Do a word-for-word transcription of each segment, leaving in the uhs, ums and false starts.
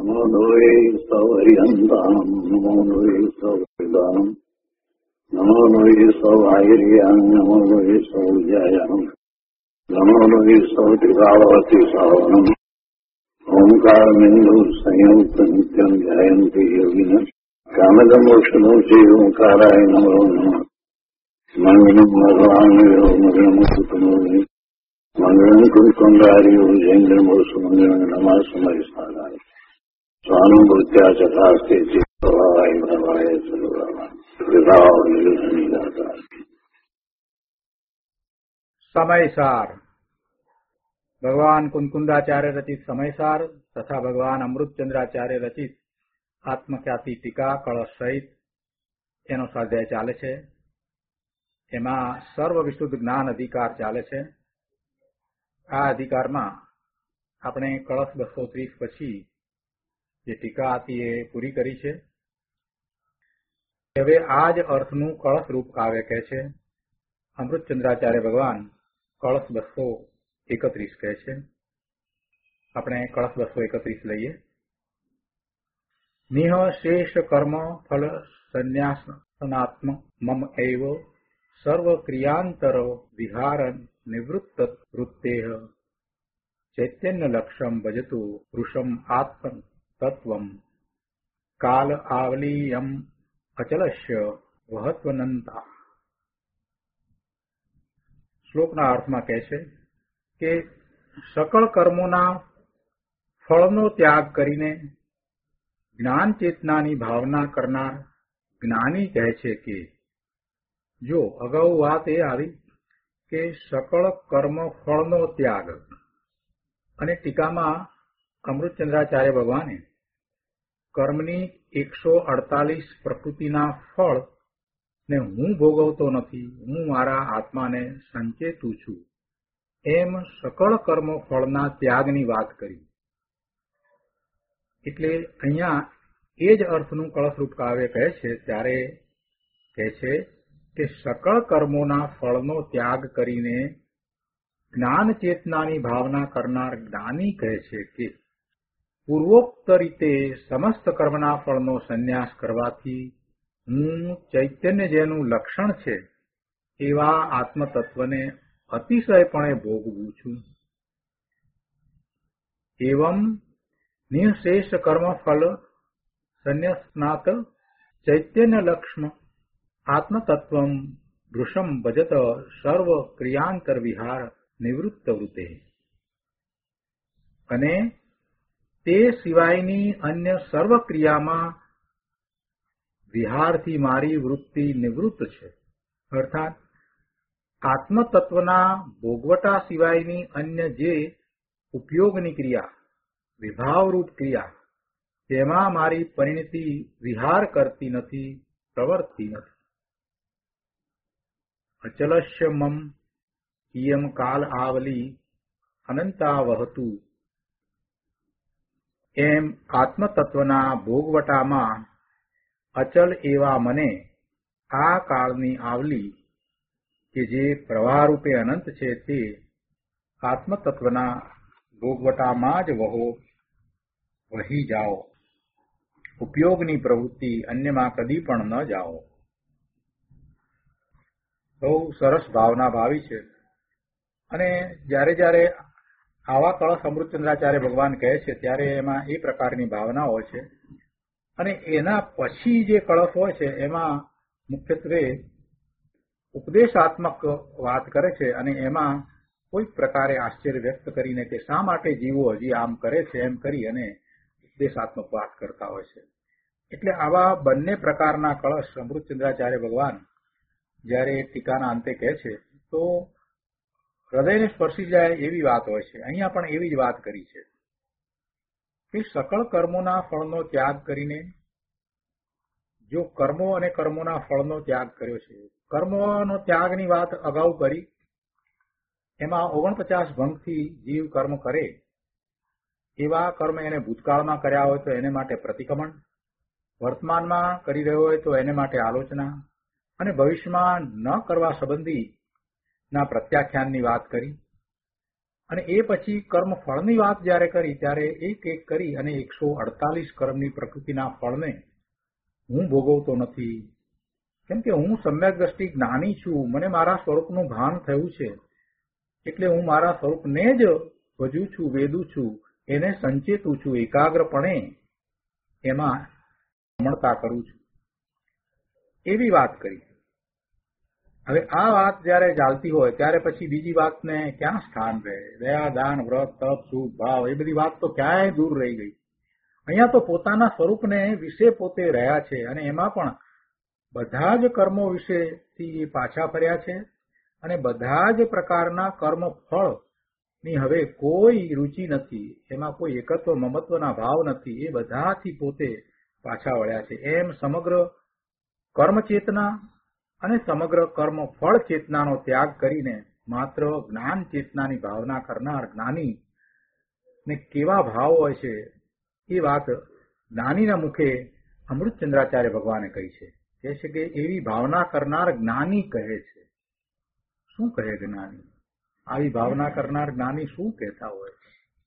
નમો લોહે સૌર્યંતામ નમો લોહે સૌદાનમ નમો લોહે સૌઆયર્યામ નમો લોહે સૌજાયામ નમો લોહે સૌત્રિકાવતી સાવનમ ઓમકાર બિંદુ સંયુક્ત નિત્યમ ધ્યાયંતિ યોગિન કામદમોક્ષમોચે ઓંકારાય નમો નમઃ મંગલમ ભગવાન મંગલમ સુતમોનિ મંગલમ કુંકુંડાર્યો જૈન્દ્રમોસુ મંગલમ નમઃ સમયસ્થાનાય સ્વાનુભૂત્યા ચકાસ્તે ચિત્તવાય ભવાય સર્વરાય વિભાવ નિર્ધનિદાતા. સમયસાર ભગવાન કુંકુંદાચાર્ય રચિત સમયસાર તથા ભગવાન અમૃતચંદ્રાચાર્ય રચિત આત્મખ્યાતિ ટીકા કળશ સહિત એનો સ્વાધ્યાય ચાલે છે. એમાં સર્વ વિશુદ્ધ જ્ઞાન અધિકાર ચાલે છે. આ અધિકારમાં આપણે કળશ બસો ત્રીસ પછી જે ટીકા હતી એ પૂરી કરી છે. હવે આ જ અર્થનું કળશ રૂપ કાવ્ય કહે છે. અમૃતચંદ્રાચાર્ય ભગવાન કળશ બસો એકત્રીસ કહે છે. આપણે કળશ બસો એકત્રીસ લઈએ. નિહ શેષ કર્મ ફલ સંન્યાસનાત્મ મમ એવ સર્વ ક્રિયાંતર વિહાર નિવૃત્ત વૃત્તેહ ચૈતન્ય લક્ષમ ભજતુ પુરુષમ આત્મ તત્વમ કાલ આવલીયમ અચલસ્ય વહત્વનંતા. શ્લોકના અર્થમાં કહે છે કે સકળ કર્મોના ફળનો ત્યાગ કરીને જ્ઞાન ચેતનાની ભાવના કરનાર જ્ઞાની કહે છે કે જો અગાઉ વાત એ આવી કે સકળ કર્મ ફળનો ત્યાગ, અને ટીકામાં અમૃતચંદ્રાચાર્ય ભગવાને કર્મની એકસો અડતાલીસ પ્રકૃતિના ફળ ને હું ભોગવતો નથી, હું મારા આત્માને સંચેતું છું, એમ સકળ કર્મ ફળના ત્યાગની વાત કરી. એટલે અહીંયા એ જ અર્થનું કળશરૂપ કાવ્ય કહે છે ત્યારે કહે છે કે સકળ કર્મોના ફળનો ત્યાગ કરીને જ્ઞાન ચેતનાની ભાવના કરનાર જ્ઞાની કહે છે કે પૂર્વોક્ત રીતે સમસ્ત કર્મના ફળનો સંન્યાસ કરવાથી હું ચૈતન્ય જેનું લક્ષણ છે એવા આત્મતત્વને અતિશયપણે ભોગવું છું. એવં નિઃશેષ કર્મ ફલ સંન્યાસનાત ચૈતન્ય લક્ષ્મ આત્મતત્વમ વૃષમ ભજત સર્વ ક્રિયાંતર વિહાર નિવૃત્ત વૃત્તે. અને તે સિવાયની અન્ય સર્વ ક્રિયામાં વિહારથી મારી વૃત્તિ નિવૃત્ત છે. અર્થાત આત્મતત્વના ભોગવટા સિવાયની અન્ય જે ઉપયોગની ક્રિયા, વિભાવરૂપ ક્રિયા, તેમાં મારી પરિણતિ વિહાર કરતી નથી, પ્રવર્તતી નથી. અચલસ્ય મમ ઇયમ કાલ આવલી અનંતા વહતુ. એમ આત્મતત્વના ભોગવટામાં અચલ એવા મને આ કાળની આવલી કે જે પ્રવાહરૂપે અનંત છે તે આત્મતત્વના ભોગવટામાં જ વહો, વહી જાઓ. ઉપયોગની પ્રવૃત્તિ અન્યમાં કદી પણ ન જાઓ. બહુ સરસ ભાવના ભાવી છે. અને જ્યારે જ્યારે આવા કળશ અમૃતચંદ્રાચાર્ય ભગવાન કહે છે ત્યારે એમાં એ પ્રકારની ભાવના હોય છે. અને એના પછી જે કળશ હોય છે એમાં મુખ્યત્વે ઉપદેશાત્મક વાત કરે છે, અને એમાં કોઈક પ્રકારે આશ્ચર્ય વ્યક્ત કરીને કે શા માટે જીવો હજી આમ કરે છે એમ કરી અને ઉપદેશાત્મક વાત કરતા હોય છે. એટલે આવા બંને પ્રકારના કળશ અમૃતચંદ્રાચાર્ય ભગવાન જ્યારે ટીકાના અંતે કહે છે તો હૃદયને સ્પર્શી જાય એવી વાત હોય છે. અહીંયા પણ એવી જ વાત કરી છે કે સકળ કર્મોના ફળનો ત્યાગ કરીને, જો કર્મો અને કર્મોના ફળનો ત્યાગ કર્યો છે, કર્મોનો ત્યાગની વાત અગાઉ કરી, એમાં ઓગણપચાસ ભંગથી જીવ કર્મ કરે, એવા કર્મ એને ભૂતકાળમાં કર્યા હોય તો એને માટે પ્રતિક્રમણ, વર્તમાનમાં કરી રહ્યો હોય તો એને માટે આલોચના, અને ભવિષ્યમાં ન કરવા સંબંધી ના પ્રત્યાખ્યાનની વાત કરી. અને એ પછી કર્મ ફળની વાત જયારે કરી ત્યારે એક એક કરી અને એકસો અડતાલીસ કર્મની પ્રકૃતિના ફળને હું ભોગવતો નથી, કેમ કે હું સમ્યક દ્રષ્ટિ જ્ઞાની છું, મને મારા સ્વરૂપનું ભાન થયું છે, એટલે હું મારા સ્વરૂપને જ ભજું છું, વેદું છું, એને સંચેતું છું, એકાગ્રપણે એમાં રમણતા કરું છું, એવી વાત કરી. હવે આ વાત જયારે ચાલતી હોય ત્યારે પછી બીજી વાતને ક્યાં સ્થાન રહે? દયા, દાન, વ્રત, તપ, સુખ, ભાવ એ બધી વાત તો ક્યાંય દૂર રહી ગઈ. અહીંયા તો પોતાના સ્વરૂપને વિશે પોતે રહ્યા છે અને એમાં પણ બધા જ કર્મો વિશેથી પાછા ફર્યા છે અને બધા જ પ્રકારના કર્મ ફળની હવે કોઈ રુચિ નથી, એમાં કોઈ એકત્વ મમત્વના ભાવ નથી, એ બધાથી પોતે પાછા વળ્યા છે. એમ સમગ્ર કર્મ ચેતના અને સમગ્ર કર્મ ફળ ચેતનાનો ત્યાગ કરીને માત્ર જ્ઞાન ચેતનાની ભાવના કરનાર જ્ઞાની ને કેવા ભાવ હોય છે એ વાત જ્ઞાનીના મુખે અમૃતચંદ્રાચાર્ય ભગવાને કહી છે. કહે છે કે એવી ભાવના કરનાર જ્ઞાની કહે છે. શું કહે જ્ઞાની? આવી ભાવના કરનાર જ્ઞાની શું કહેતા હોય?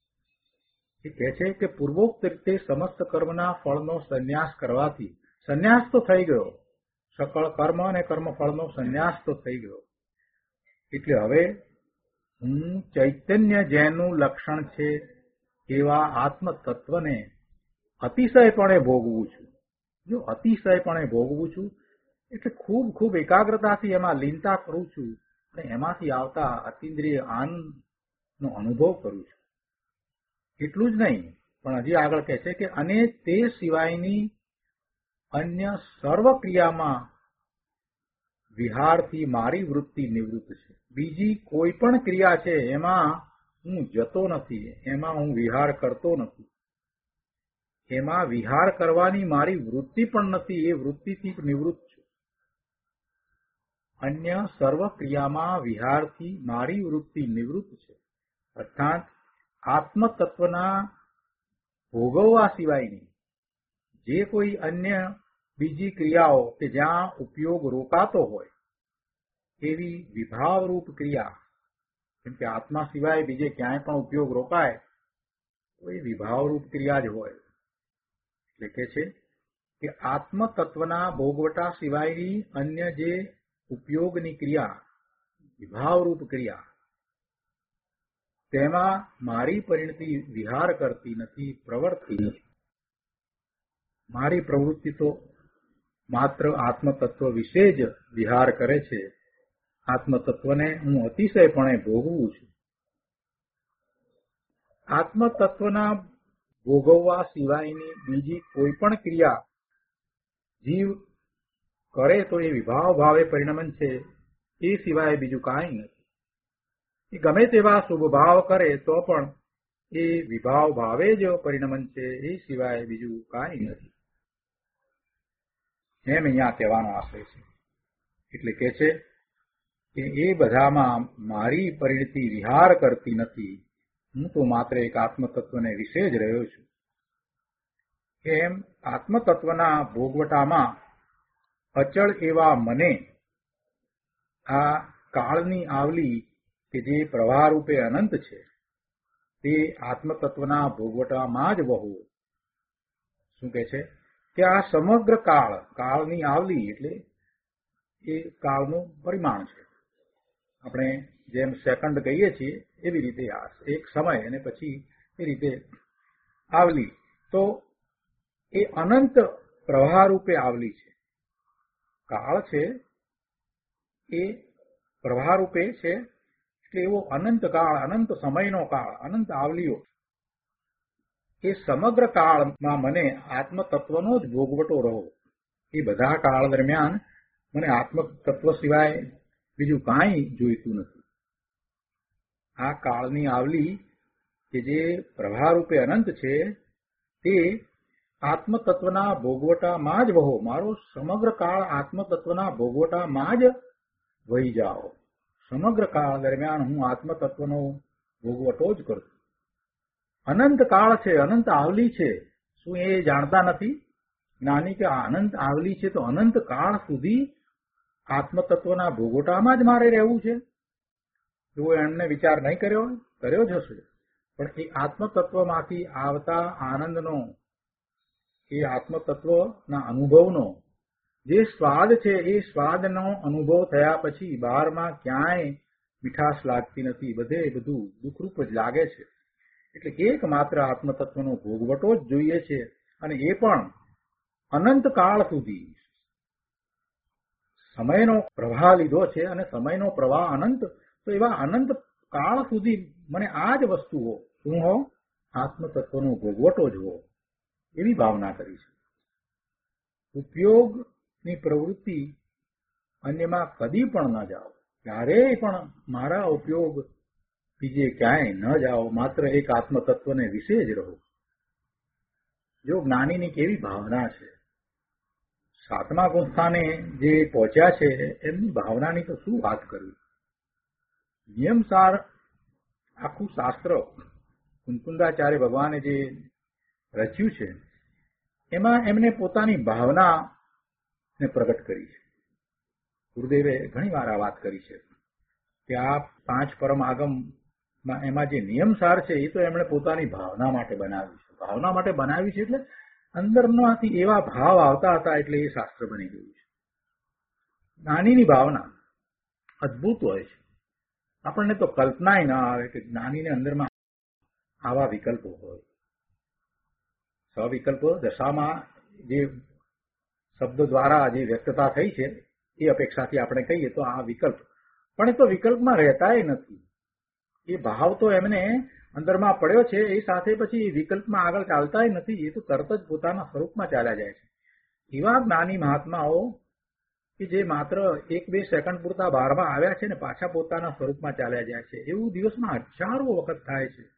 એ કહે છે કે પૂર્વોક્ત રીતે સમસ્ત કર્મના ફળનો સંન્યાસ કરવાથી, સંન્યાસ તો થઈ ગયો, સકળ કર્મ અને કર્મફળનો સંન્યાસ તો થઈ ગયો, એટલે હવે હું ચૈતન્ય જેનું લક્ષણ છે એવા આત્મતત્વને અતિશયપણે ભોગવું છું. જો અતિશયપણે ભોગવું છું એટલે ખૂબ ખૂબ એકાગ્રતાથી એમાં લીનતા કરું છું અને એમાંથી આવતા અતિન્દ્રિય આનંદનો અનુભવ કરું છું. એટલું જ નહીં, પણ હજી આગળ કહે છે કે અને તે સિવાયની અન્ય સર્વ ક્રિયામાં વિહારથી મારી વૃત્તિ નિવૃત્ત છે. બીજી કોઈ પણ ક્રિયા છે એમાં હું જતો નથી, એમાં હું વિહાર કરતો નથી, એમાં વિહાર કરવાની મારી વૃત્તિ પણ નથી, એ વૃત્તિથી નિવૃત્ત છું. અન્ય સર્વ ક્રિયામાં વિહારથી મારી વૃત્તિ નિવૃત્ત છે, અર્થાત આત્મતત્વના ભોગવવા સિવાયની જે કોઈ અન્ય બીજી ક્રિયાઓ કે જ્યાં ઉપયોગ રોકાતો હોય એવી વિભાવરૂપ ક્રિયા, કેમ કે આત્મા સિવાય બીજે ક્યાંય પણ ઉપયોગ રોકાય તો એ વિભાવરૂપ ક્રિયા જ હોય. એટલે કે છે કે આત્મતત્વના ભોગવટા સિવાયની અન્ય જે ઉપયોગની ક્રિયા, વિભાવરૂપ ક્રિયા, તેમાં મારી પરિણતિ વિહાર કરતી નથી, પ્રવર્તતી નથી. મારી પ્રવૃત્તિ તો માત્ર આત્મતત્વ વિશે જ વિહાર કરે છે. આત્મતત્વને હું અતિશયપણે ભોગવું છું. આત્મતત્વના ભોગવવા સિવાયની બીજી કોઈ પણ ક્રિયા જીવ કરે તો એ વિભાવ ભાવે પરિણમન છે, એ સિવાય બીજું કાંઈ નથી. એ ગમે તેવા શુભ ભાવ કરે તો પણ એ વિભાવ ભાવે જ પરિણમન છે, એ સિવાય બીજું કાંઈ નથી. એમ અહીંયા કહેવાનો આશય છે. એટલે કે છે કે એ બધામાં મારી પરિણતિ વિહાર કરતી નથી, હું તો માત્ર એક આત્મતત્વને વિશે જ રહ્યો છું. એમ આત્મતત્વના ભોગવટામાં અચળ એવા મને આ કાળની આવલી કે જે પ્રવાહ રૂપે અનંત છે તે આત્મતત્વના ભોગવટામાં જ વહવું. શું કહે છે કે આ સમગ્ર કાળ, કાળની આવલી એટલે એ કાળનું પરિમાણ છે. આપણે જેમ સેકન્ડ કહીએ છીએ એવી રીતે આ એક સમય અને પછી એ રીતે આવલી, તો એ અનંત પ્રવાહ રૂપે આવલી છે. કાળ છે એ પ્રવાહ રૂપે છે, એટલે એવો અનંત કાળ, અનંત સમયનો કાળ, અનંત આવલીઓ, એ સમગ્ર કાળમાં મને આત્મતત્વનો જ ભોગવટો રહો. એ બધા કાળ દરમિયાન મને આત્મતત્વ સિવાય બીજું કાંઈ જોઈતું નથી. આ કાળની આવલી કે જે પ્રવાહ રૂપે અનંત છે તે આત્મતત્વના ભોગવટામાં જ વહો. મારો સમગ્ર કાળ આત્મતત્વના ભોગવટામાં જ વહી જાઓ. સમગ્ર કાળ દરમિયાન હું આત્મતત્વનો ભોગવટો જ કરું. અનંત કાળ છે, અનંત આવલી છે, શું એ જાણતા નથી જ્ઞાની કે અનંત આવલી છે તો અનંત કાળ સુધી આત્મતત્વના ભોગવટામાં જ મારે રહેવું છે? એવો એમને વિચાર નહીં કર્યો હોય? કર્યો જ હશે, પણ એ આત્મતત્વમાંથી આવતા આનંદનો, એ આત્મતત્વના અનુભવનો જે સ્વાદ છે, એ સ્વાદનો અનુભવ થયા પછી બહારમાં ક્યાંય મીઠાશ લાગતી નથી, બધે બધું દુઃખરૂપ જ લાગે છે. એટલે એકમાત્ર આત્મતત્વનો ભોગવટો જ જોઈએ છે, અને એ પણ અનંત કાળ સુધી. સમયનો પ્રવાહ લીધો છે અને સમયનો પ્રવાહ અનંત, તો એવા અનંત કાળ સુધી મને આ જ વસ્તુઓ શું હો, આત્મતત્વનો ભોગવટો જ હો, એવી ભાવના કરી છે. ઉપયોગની પ્રવૃત્તિ અન્યમાં કદી પણ ન જાઓ, ક્યારેય પણ મારા ઉપયોગ બીજે ક્યાંય ન જાઓ, માત્ર એક આત્મતત્વને વિશે જ રહો. જો જ્ઞાનીની કેવી ભાવના છે, સાતમા ગુંસ્થાને જે પહોંચ્યા છે એમની ભાવનાની તો શું વાત કરવી. નિયમસાર આખું શાસ્ત્ર કુંકુંદાચાર્ય ભગવાને જે રચ્યું છે એમાં એમને પોતાની ભાવનાને પ્રગટ કરી છે. ગુરુદેવે ઘણી વાર આ વાત કરી છે કે આ પાંચ પરમ આગમમાં એમાં જે નિયમસાર છે એ તો એમણે પોતાની ભાવના માટે બનાવ્યું છે. ભાવના માટે બનાવ્યું છે એટલે અંદરમાંથી એવા ભાવ આવતા હતા એટલે એ શાસ્ત્ર બની ગયું છે. જ્ઞાનીની ભાવના અદભુત હોય છે. આપણને તો કલ્પનાય ના આવે કે જ્ઞાનીને અંદરમાં આવા વિકલ્પો હોય. સવિકલ્પો દશામાં જે શબ્દ દ્વારા જે વ્યક્તતા થઈ છે એ અપેક્ષાથી આપણે કહીએ તો આ વિકલ્પ, પણ એ તો વિકલ્પમાં રહેતાય નથી. એ ભાવ તો એમને અંદરમાં પડ્યો છે, એ સાથે પછી વિકલ્પમાં આગળ ચાલતાય નથી, એ તો તરત જ પોતાના સ્વરૂપમાં ચાલ્યા જાય છે. એવા જ્ઞાની મહાત્માઓ કે જે માત્ર એક બે સેકન્ડ પૂરતા બહારમાં આવ્યા છે ને પાછા પોતાના સ્વરૂપમાં ચાલ્યા જાય છે, એવું દિવસમાં હજારો વખત થાય છે.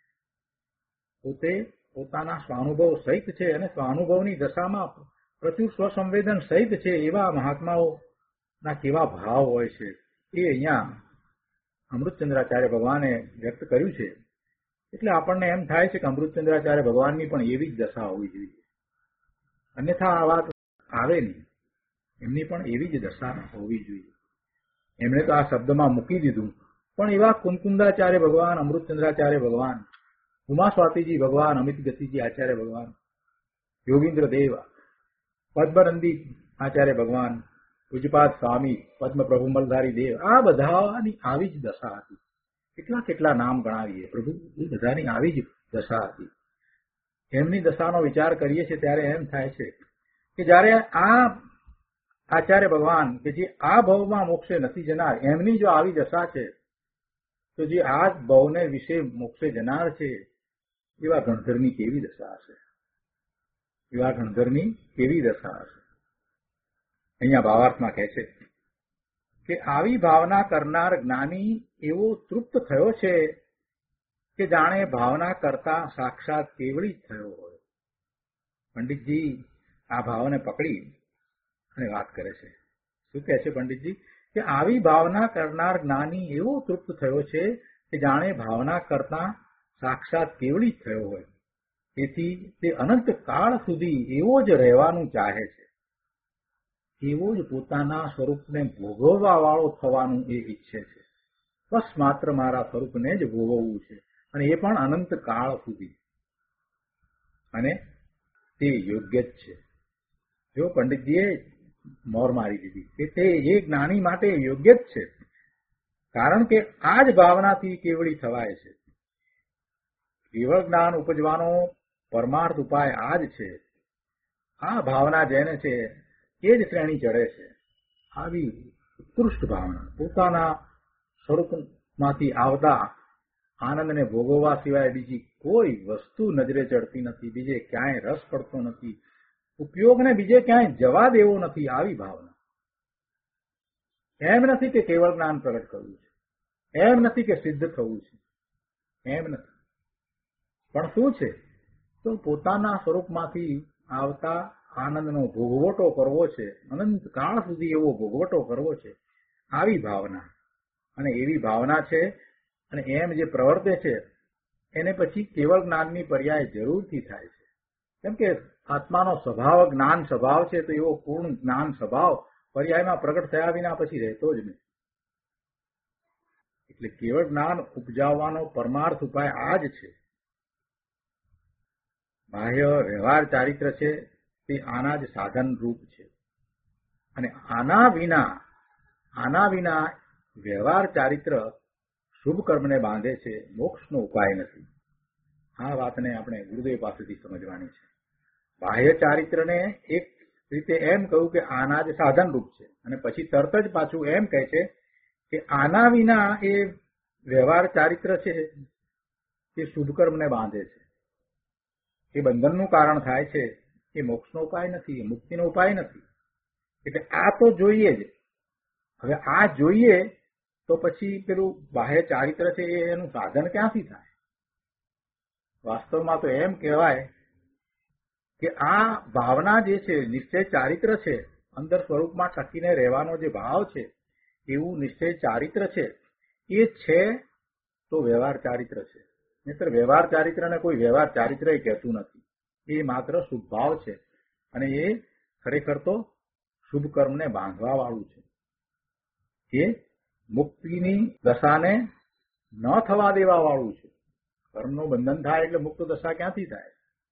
પોતે પોતાના સ્વાનુભવ સહિત છે અને સ્વાનુભવની દશામાં પ્રચુર સ્વસંવેદન સહિત છે, એવા મહાત્માઓના કેવા ભાવ હોય છે એ અહીંયા અમૃતચંદ્રાચાર્ય ભગવાને વ્યક્ત કર્યું છે. એટલે આપણને એમ થાય છે કે અમૃતચંદ્રાચાર્ય ભગવાનની પણ એવી જ દશા હોવી જોઈએ, અન્યથા આ વાત આવે નહીં. એમની પણ એવી જ દશા હોવી જોઈએ. એમણે તો આ શબ્દમાં મૂકી દીધું, પણ એવા કુંકુંદાચાર્ય ભગવાન, અમૃતચંદ્રાચાર્ય ભગવાન, ઉમા સ્વાતિજી ભગવાન, અમિત ગતિજી આચાર્ય ભગવાન, યોગીન્દ્ર દેવ, પદ્મનંદી આચાર્ય ભગવાન, પૂજ્યપાદ સ્વામી, પદ્મ પ્રભુમલધારી દેવ, આ બધાની આવી જ દશા હતી. કેટલા કેટલા નામ ગણાવીએ પ્રભુ, એ બધાની આવી જ દશા હતી. એમની દશાનો વિચાર કરીએ છીએ ત્યારે એમ થાય છે કે જયારે આ આચાર્ય ભગવાન કે જે આ ભવમાં મોક્ષે નથી જનાર, એમની જો આવી દશા છે તો જે આ ભવને વિશે મોક્ષે જનાર છે એવા ગણધરની કેવી દશા હશે, એવા ગણધરની કેવી દશા હશે. અહીંયા ભાવાર્થમાં કહે છે કે આવી ભાવના કરનાર જ્ઞાની એવો તૃપ્ત થયો છે કે જાણે ભાવના કરતા સાક્ષાત કેવળી જ થયો હોય. પંડિતજી આ ભાવને પકડી અને વાત કરે છે. શું કહે છે પંડિતજી? કે આવી ભાવના કરનાર જ્ઞાની એવો તૃપ્ત થયો છે કે જાણે ભાવના કરતા સાક્ષાત કેવળી જ થયો હોય. તેથી તે અનંત કાળ સુધી એવો જ રહેવાનું ચાહે છે, એવો જ પોતાના સ્વરૂપને ભોગવવા વાળો થવાનું એ ઈચ્છે છે. બસ માત્ર મારા સ્વરૂપને જ ભોગવવું છે, અને એ પણ અનંત કાળ સુધી. અને તે યોગ્ય જ છે. જો પંડિતજીએ મોર મારી દીધી કે તે એ જ્ઞાની માટે યોગ્ય જ છે, કારણ કે આ જ ભાવનાથી કેવળી થવાય છે. કેવળ જ્ઞાન ઉપજવાનો પરમાર્થ ઉપાય આ જ છે. આ ભાવના જેને છે એ જ શ્રેણી ચડે છે. આવી ઉત્કૃષ્ટ ભાવના, પોતાના સ્વરૂપમાંથી આવતા આનંદને ભોગવવા સિવાય બીજી કોઈ વસ્તુ નજરે ચડતી નથી, બીજે ક્યાંય રસ પડતો નથી, ઉપયોગને બીજે ક્યાંય જવા દેવો નથી. આવી ભાવના. એમ નથી કે કેવળ જ્ઞાન પ્રગટ કરવું છે, એમ નથી કે સિદ્ધ થવું છે, એમ નથી. પણ શું છે? તો પોતાના સ્વરૂપમાંથી આવતા આનંદનો ભોગવટો કરવો છે, અનંત કાળ સુધી એવો ભોગવટો કરવો છે. આવી ભાવના. અને એવી ભાવના છે, અને એમ જે પ્રવર્તે છે એને પછી કેવળ જ્ઞાનની પર્યાય જરૂરથી થાય છે. કેમ કે આત્માનો સ્વભાવ જ્ઞાન સ્વભાવ છે, તો એવો પૂર્ણ જ્ઞાન સ્વભાવ પર્યાયમાં પ્રગટ થયા વિના પછી રહેતો જ નહીં. એટલે કેવળ જ્ઞાન ઉપજાવવાનો પરમાર્થ ઉપાય આ જ છે. બાહ્ય વ્યવહાર ચારિત્ર છે તે આના જ સાધન રૂપ છે. અને આના વિના આના વિના વ્યવહાર ચારિત્ર શુભ કર્મને બાંધે છે, મોક્ષનો ઉપાય નથી. આ વાતને આપણે ગુરુદેવ પાસેથી સમજવાની છે. બાહ્ય ચારિત્રને એક રીતે એમ કહ્યું કે આના જ સાધન રૂપ છે, અને પછી તરત જ પાછું એમ કહે છે કે આના વિના એ વ્યવહાર ચારિત્ર છે તે શુભ કર્મને બાંધે છે, એ બંધનનું કારણ થાય છે, એ મોક્ષનો ઉપાય નથી, એ મુક્તિનો ઉપાય નથી. એટલે આ તો જોઈએ જ. હવે આ જોઈએ તો પછી પેલું બાહ્ય ચારિત્ર છે એ એનું સાધન ક્યાંથી થાય? વાસ્તવમાં તો એમ કહેવાય કે આ ભાવના જે છે, નિશ્ચય ચારિત્ર છે, અંદર સ્વરૂપમાં ટકીને રહેવાનો જે ભાવ છે, એવું નિશ્ચય ચારિત્ર છે, એ છે તો વ્યવહાર ચારિત્ર છે. નહીતર વ્યવહાર ચારિત્રને કોઈ વ્યવહાર ચારિત્ર એ કહેતું નથી. એ માત્ર શુભ ભાવ છે, અને એ ખરેખર તો શુભ કર્મને બાંધવા વાળું છે. એ મુક્તિની દશાને ન થવા દેવા વાળું છે. કર્મનું બંધન થાય એટલે મુક્ત દશા ક્યાંથી થાય?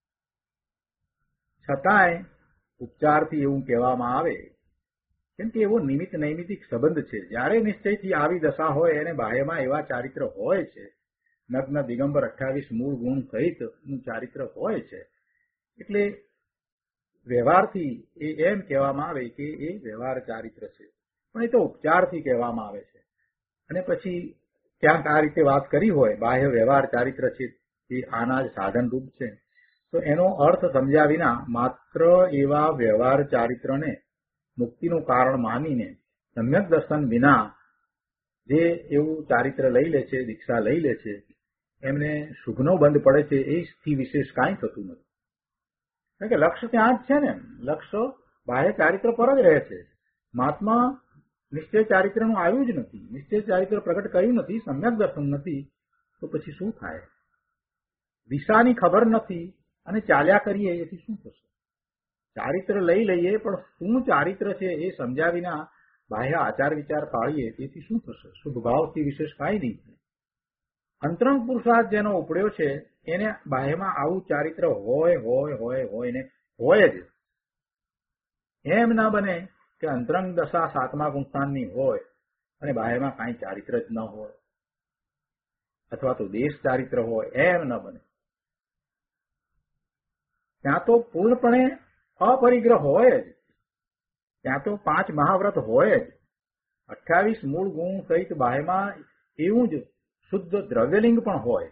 છતાંય ઉપચારથી એવું કહેવામાં આવે કેમ કે એવો નિમિત્ત નૈમિતિક સંબંધ છે. જ્યારે નિશ્ચયથી આવી દશા હોય અને બાહ્યમાં એવા ચારિત્ર હોય છે, નગ્ન દિગંબર અઠ્ઠાવીસ મૂળ ગુણ સહિતનું ચારિત્ર હોય છે, એટલે વ્યવહારથી એ એમ કહેવામાં આવે કે એ વ્યવહાર ચારિત્ર છે. પણ એ તો ઉપચારથી કહેવામાં આવે છે. અને પછી ક્યાંક આ રીતે વાત કરી હોય બાહ્ય વ્યવહાર ચારિત્ર છે એ આના જ સાધન રૂપ છે, તો એનો અર્થ સમજ્યા વિના માત્ર એવા વ્યવહાર ચારિત્રને મુક્તિનું કારણ માનીને સમ્યક દર્શન વિના જે એવું ચારિત્ર લઈ લે છે, દીક્ષા લઈ લે છે, એમને શુભનો બંધ પડે છે, એથી વિશેષ કાંઈ થતું નથી. કારણ કે લક્ષ્ય ત્યાં જ છે ને, લક્ષ્ય બાહ્ય ચારિત્ર પર જ રહે છે. મહાત્મા નિશ્ચય ચારિત્રનું આવ્યું જ નથી, નિશ્ચય ચારિત્ર પ્રગટ કર્યું નથી, સમ્યક દર્શન નથી, તો પછી શું થાય? દિશાની ખબર નથી અને ચાલ્યા કરીએ એથી શું થશે? ચારિત્ર લઈ લઈએ પણ શું ચારિત્ર છે એ સમજ્યા વિના બાહ્ય આચાર વિચાર પાળીએ તેથી શું થશે? શુભ ભાવથી વિશેષ કાંઈ નહીં થાય. અંતરંગ પુરુષાર્થ જેનો ઉપડ્યો છે એને બાહ્યમાં આવું ચારિત્ર હોય હોય હોય હોય ને હોય જ. એમ ના બને કે અંતરંગ દશા સાતમા ગુણસ્થાનની હોય અને બાહ્યમાં કાંઈ ચારિત્ર જ ન હોય, અથવા તો દેશ ચારિત્ર હોય, એમ ન બને. ત્યાં તો પૂર્ણપણે અપરિગ્રહ હોય જ. ત્યાં તો પાંચ મહાવ્રત હોય જ. અઠ્યાવીસ મૂળ ગુણ સહિત બાહ્યમાં એવું જ શુદ્ધ દ્રવ્યલિંગ પણ હોય.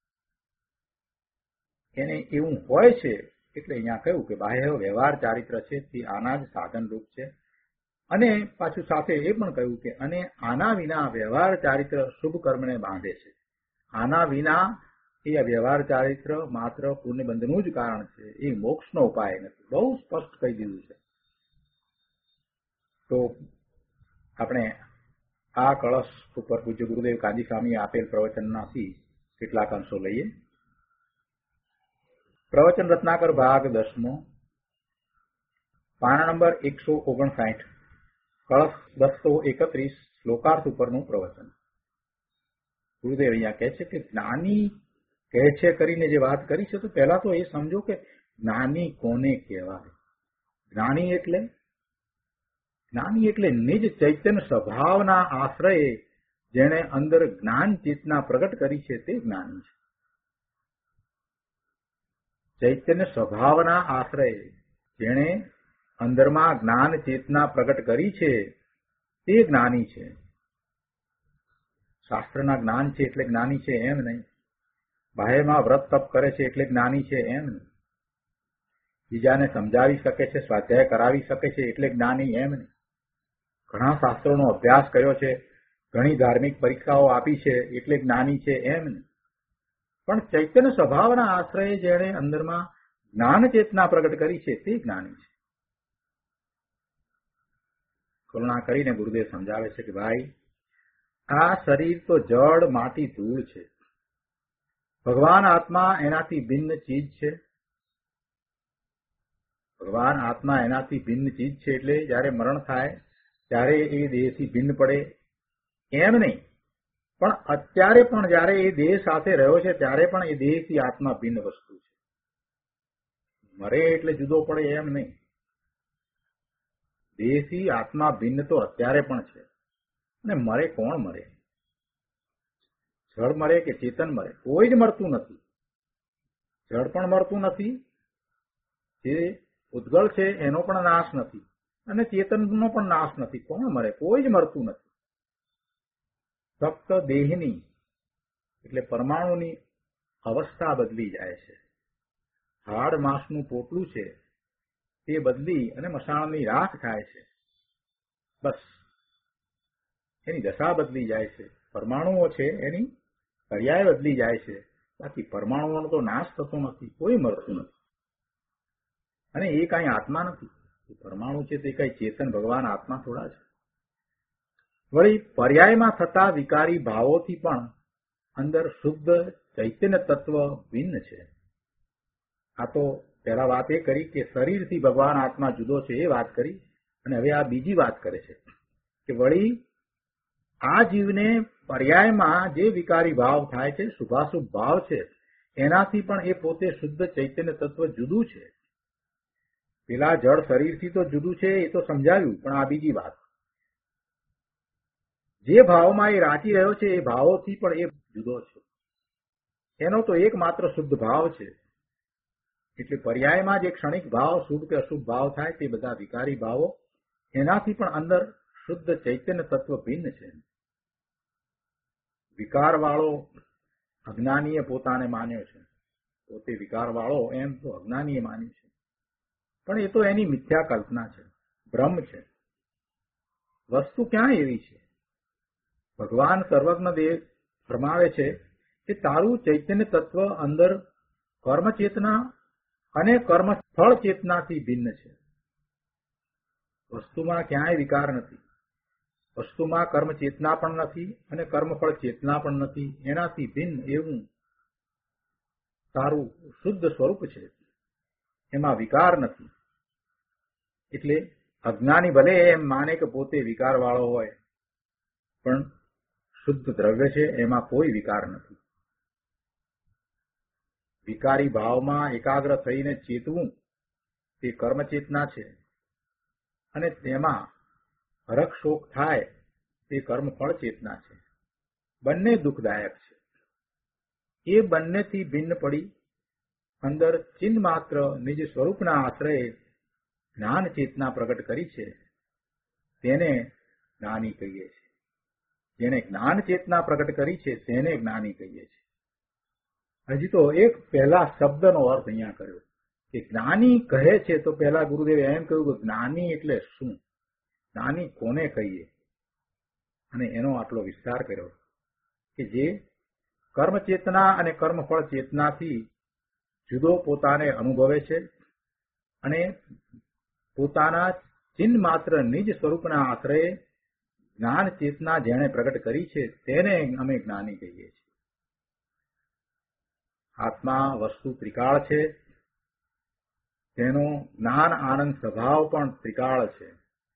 એને એવું હોય છે એટલે અહીંયા કહ્યું કે બાહ્ય વ્યવહાર ચારિત્ર છે તે આના જ સાધન રૂપ છે. અને પાછું સાથે એ પણ કહ્યું કે અને આના વિના વ્યવહાર ચારિત્ર શુભ કર્મને બાંધે છે. આના વિના એ વ્યવહાર ચારિત્ર માત્ર પુણ્યબંધનું જ કારણ છે, એ મોક્ષનો ઉપાય નથી. બહુ સ્પષ્ટ કહી દીધું છે. તો આપણે આ કળશ ઉપર પૂજ્ય ગુરુદેવ કાજી સ્વામીએ આપેલ પ્રવચનમાંથી કેટલાક અંશો લઈએ. પ્રવચન રત્નાકર ભાગ દસમો, પાના નંબર એકસો ઓગણસાઠ, કળશ બસો એકત્રીસ, શ્લોકાર્થ ઉપરનું પ્રવચન. ગુરુદેવ અહીંયા કહે છે કે જ્ઞાની કહે છે કરીને જે વાત કરી છે, તો પહેલા તો એ સમજો કે જ્ઞાની કોને કહેવાય. જ્ઞાની એટલે જ્ઞાની એટલે નિજ ચૈતન્ય સ્વભાવના આશ્રયે જેણે અંદર જ્ઞાન ચેતના પ્રગટ કરી છે તે જ્ઞાની છે. ચૈતન્ય સ્વભાવના આશ્રયે જેણે અંદરમાં જ્ઞાન ચેતના પ્રગટ કરી છે તે જ્ઞાની છે. શાસ્ત્રના જ્ઞાન છે એટલે જ્ઞાની છે એમ નહીં. બાહ્યમાં વ્રત તપ કરે છે એટલે જ્ઞાની છે એમ નહીં. બીજાને સમજાવી શકે છે, સ્વાધ્યાય કરાવી શકે છે એટલે જ્ઞાની એમ નહીં. ઘણા શાસ્ત્રોનો અભ્યાસ કર્યો છે, ઘણી ધાર્મિક પરીક્ષાઓ આપી છે એટલે જ્ઞાની છે એમ નહીં. પણ ચૈતન્ય સ્વભાવના આશ્રયે જેણે અંદરમાં જ્ઞાન ચેતના પ્રગટ કરી છે તે જ્ઞાની છે. કરુણા કરીને ગુરુદેવ સમજાવે છે કે ભાઈ, આ શરીર તો જળ, માટી, ધૂળ છે. ભગવાન આત્મા એનાથી ભિન્ન ચીજ છે. ભગવાન આત્મા એનાથી ભિન્ન ચીજ છે એટલે જયારે મરણ થાય ત્યારે એ દેહથી ભિન્ન પડે એમ નહીં. પણ અત્યારે પણ જયારે એ દેહ સાથે રહ્યો છે ત્યારે પણ એ દેહથી આત્મા ભિન્ન વસ્તુ છે. મરે એટલે જુદો પડે એમ નહીં. દેહથી આત્મા ભિન્ન તો અત્યારે પણ છે. અને મરે કોણ મરે? જળ મરે કે ચેતન મરે? કોઈ જ મરતું નથી. જળ પણ મરતું નથી, જે ઉદ્ગલ છે એનો પણ નાશ નથી, અને ચેતનનો પણ નાશ નથી. કોણ મરે? કોઈ જ મરતું નથી. ફક્ત દેહની એટલે પરમાણુની અવસ્થા બદલી જાય છે. હાડ માંસનું પોટલું છે તે બદલી અને મસાણની રાખ થાય છે. બસ એની દશા બદલી જાય છે. પરમાણુઓ છે એની પર્યાય બદલી જાય છે. બાકી પરમાણુઓનો તો નાશ થતો નથી, કોઈ મરતું નથી. અને એ કાંઈ આત્મા નથી. પરમાણુ છે તે કઈ ચેતન ભગવાન આત્મા થોડા છે. વળી પર્યાયમાં થતા વિકારી ભાવોથી પણ અંદર શુદ્ધ ચૈતન્ય તત્વ ભિન્ન છે. આ તો પહેલા વાત એ કરી કે શરીરથી ભગવાન આત્મા જુદો છે એ વાત કરી, અને હવે આ બીજી વાત કરે છે કે વળી આ જીવને પર્યાયમાં જે વિકારી ભાવ થાય છે, શુભાશુભ ભાવ છે, એનાથી પણ એ પોતે શુદ્ધ ચૈતન્ય તત્વ જુદું છે. પેલા જળ શરીરથી તો જુદું છે એ તો સમજાવ્યું, પણ આ બીજી વાત. જે ભાવમાં એ રાચી રહ્યો છે એ ભાવોથી પણ એ જુદો છે. એનો તો એકમાત્ર શુદ્ધ ભાવ છે. એટલે પર્યાયમાં જે ક્ષણિક ભાવ શુભ કે અશુભ ભાવ થાય તે બધા વિકારી ભાવો, એનાથી પણ અંદર શુદ્ધ ચૈતન્ય તત્વ ભિન્ન છે. વિકાર વાળો અજ્ઞાનીએ પોતાને માન્યો છે, પોતે વિકાર વાળો એમ તો અજ્ઞાનીએ માન્યું છે. પણ એ તો એની મિથ્યા કલ્પના છે, ભ્રમ છે. વસ્તુ ક્યાં એવી છે? ભગવાન સર્વજ્ઞ દેવ ફરમાવે છે કે તારું ચૈતન્ય તત્વ અંદર કર્મ ચેતના અને કર્મ ફળ ચેતનાથી ભિન્ન છે. વસ્તુમાં ક્યાંય વિકાર નથી. વસ્તુમાં કર્મ ચેતના પણ નથી અને કર્મફળ ચેતના પણ નથી. એનાથી ભિન્ન એવું તારું શુદ્ધ સ્વરૂપ છે. એમાં વિકાર નથી. એટલે અજ્ઞાની ભલે એમ માને કે પોતે વિકાર વાળો હોય, પણ શુદ્ધ દ્રવ્ય છે એમાં કોઈ વિકાર નથી. વિકારી ભાવમાં એકાગ્ર થઈને ચેતવું તે કર્મચેતના છે, અને તેમાં હરખ શોક થાય તે કર્મફળ ચેતના છે. બંને દુઃખદાયક છે. એ બંનેથી ભિન્ન પડી અંદર ચિન્હ માત્ર નિજ સ્વરૂપના આશ્રયે જ્ઞાન ચેતના પ્રગટ કરી છે, તેને જ્ઞાની કહીએ છીએ. જેને જ્ઞાન ચેતના પ્રગટ કરી છે તેને જ્ઞાની કહીએ છીએ. હજી તો એક પહેલા શબ્દનો અર્થ અહીંયા કર્યો કે જ્ઞાની કહે છે, તો પહેલા ગુરુદેવે એમ કહ્યું કે જ્ઞાની એટલે શું, જ્ઞાની કોને કહીએ, અને એનો આટલો વિસ્તાર કર્યો કે જે કર્મ ચેતના અને કર્મફળ ચેતનાથી જુદો પોતાને અનુભવે છે, અને પોતાના ચિન્હ માત્ર નિજ સ્વરૂપના આશ્રયે જ્ઞાન ચેતના જેણે પ્રગટ કરી છે તેને અમે જ્ઞાની કહીએ છીએ. આત્મા વસ્તુ ત્રિકાળ છે, તેનો જ્ઞાન આનંદ સ્વભાવ પણ ત્રિકાળ છે.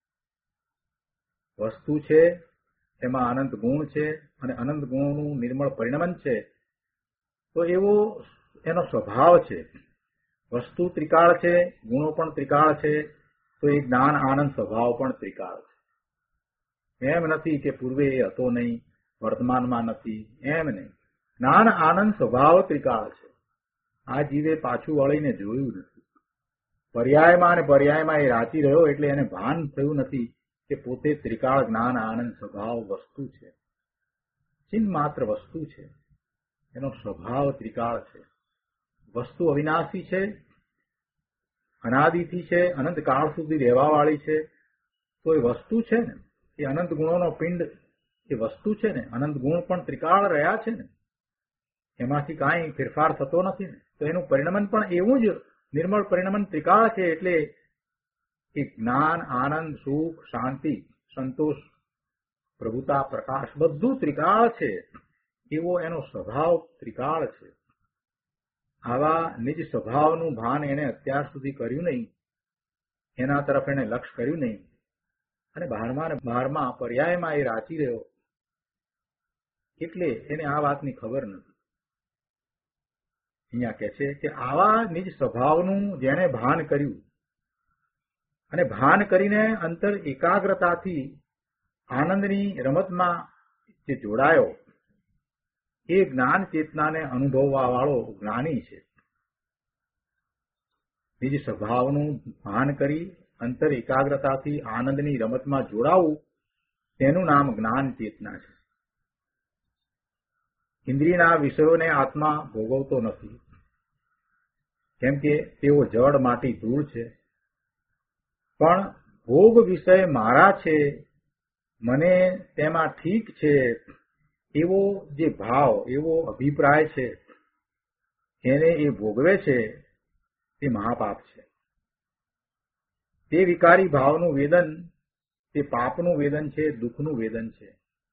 વસ્તુ છે એમાં અનંત ગુણ છે, અને અનંત ગુણોનું નિર્મળ પરિણમન છે, તો એવો એનો સ્વભાવ છે. વસ્તુ ત્રિકાળ છે, ગુણો પણ ત્રિકાળ છે, તો એ જ્ઞાન આનંદ સ્વભાવ પણ ત્રિકાળ છે. એમ નથી કે પૂર્વે એ હતો નહીં, વર્તમાનમાં નથી, એમ નહીં. જ્ઞાન આનંદ સ્વભાવ ત્રિકાળ છે. આ જીવે પાછું વળીને જોયું નથી. પર્યાયમાં અને પર્યાયમાં એ રાચી રહ્યો એટલે એને ભાન થયું નથી કે પોતે ત્રિકાળ જ્ઞાન આનંદ સ્વભાવ વસ્તુ છે. ચિન્હ માત્ર વસ્તુ છે, એનો સ્વભાવ ત્રિકાળ છે. વસ્તુ અવિનાશી છે, અનાદિથી છે, અનંત કાળ સુધી રહેવા વાળી છે. તો એ વસ્તુ છે ને, એ અનંત ગુણોનો પિંડ એ વસ્તુ છે ને, અનંત ગુણ પણ ત્રિકાળ રહ્યા છે ને, એમાંથી કાંઈ ફેરફાર થતો નથી ને. તો એનું પરિણમન પણ એવું જ નિર્મળ પરિણમન ત્રિકાળ છે. એટલે એ જ્ઞાન આનંદ સુખ શાંતિ સંતોષ પ્રભુતા પ્રકાશ બધું ત્રિકાળ છે. એવો એનો સ્વભાવ ત્રિકાળ છે. આવા નિજ સ્વભાવનું ભાન એને અત્યાર સુધી કર્યું નહીં, એના તરફ એને લક્ષ્ય કર્યું નહીં, અને બહારમાં ને બહારમાં પર્યાયમાં એ રાચી રહ્યો. એટલે એને આ વાતની ખબર નથી. અહીંયા કહે છે કે આવા નિજ સ્વભાવનું જેણે ભાન કર્યું અને ભાન કરીને અંતર એકાગ્રતાથી આનંદની રમતમાં જે જોડાયો એ જ્ઞાન ચેતનાને અનુભવવા વાળો જ્ઞાની છે. નિજ સ્વભાવનું ભાન કરી અંતર એકાગ્રતાથી આનંદની રમતમાં જોડાવું તેનું નામ જ્ઞાન ચેતના છે. ઇન્દ્રિયના વિષયોને આત્મા ભોગવતો નથી, કેમ કે તેઓ જળ, માટી, ધૂળ છે. પણ ભોગ વિષય મારા છે, મને તેમાં ઠીક છે એવો જે ભાવ, એવો અભિપ્રાય છે, એને એ ભોગવે છે તે મહાપાપ છે. તે વિકારી ભાવનું વેદન તે પાપનું વેદન છે, દુઃખનું વેદન છે.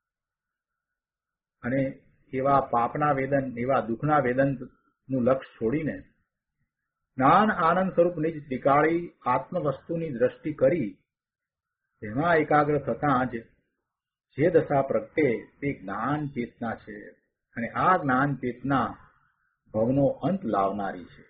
અને એવા પાપના વેદન, એવા દુઃખના વેદનનું લક્ષ છોડીને જ્ઞાન આનંદ સ્વરૂપ નિજ ત્રિકાળી આત્મવસ્તુની દ્રષ્ટિ કરી તેમાં એકાગ્ર થતાં જ જે દશા પ્રગટે તે જ્ઞાન ચેતના છે. અને આ જ્ઞાન ચેતના ભવનો અંત લાવનારી છે.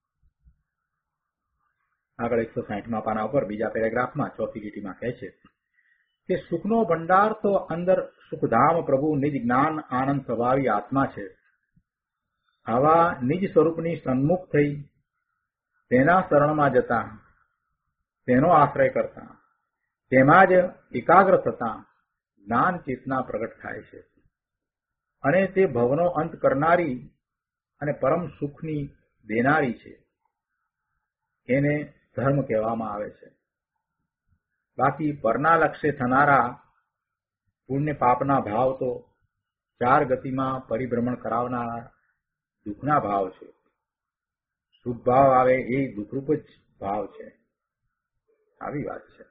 આગળ એકસો સાહીઠમાં પાના ઉપર બીજા પેરેગ્રાફમાં ચોથી લીટીમાં કહે છે કે સુખનો ભંડાર તો અંદર સુખધામ પ્રભુ નિજ જ્ઞાન આનંદ સ્વભાવી આત્મા છે. આવા નિજ સ્વરૂપની સન્મુખ થઈ તેના શરણમાં જતા, તેનો આશ્રય કરતા, તેમાં જ એકાગ્ર થતા જ્ઞાન ચેતના પ્રગટ થાય છે. અને તે ભવનો અંત કરનારી અને પરમ સુખની દેનારી છે. એને ધર્મ કહેવામાં આવે છે. બાકી પરના લક્ષ્ય થનારા પુણ્ય પાપના ભાવ તો ચાર ગતિમાં પરિભ્રમણ કરાવનારા દુઃખના ભાવ છે. શુભ ભાવ આવે એ દુઃખરૂપ જ ભાવ છે. આવી વાત છે.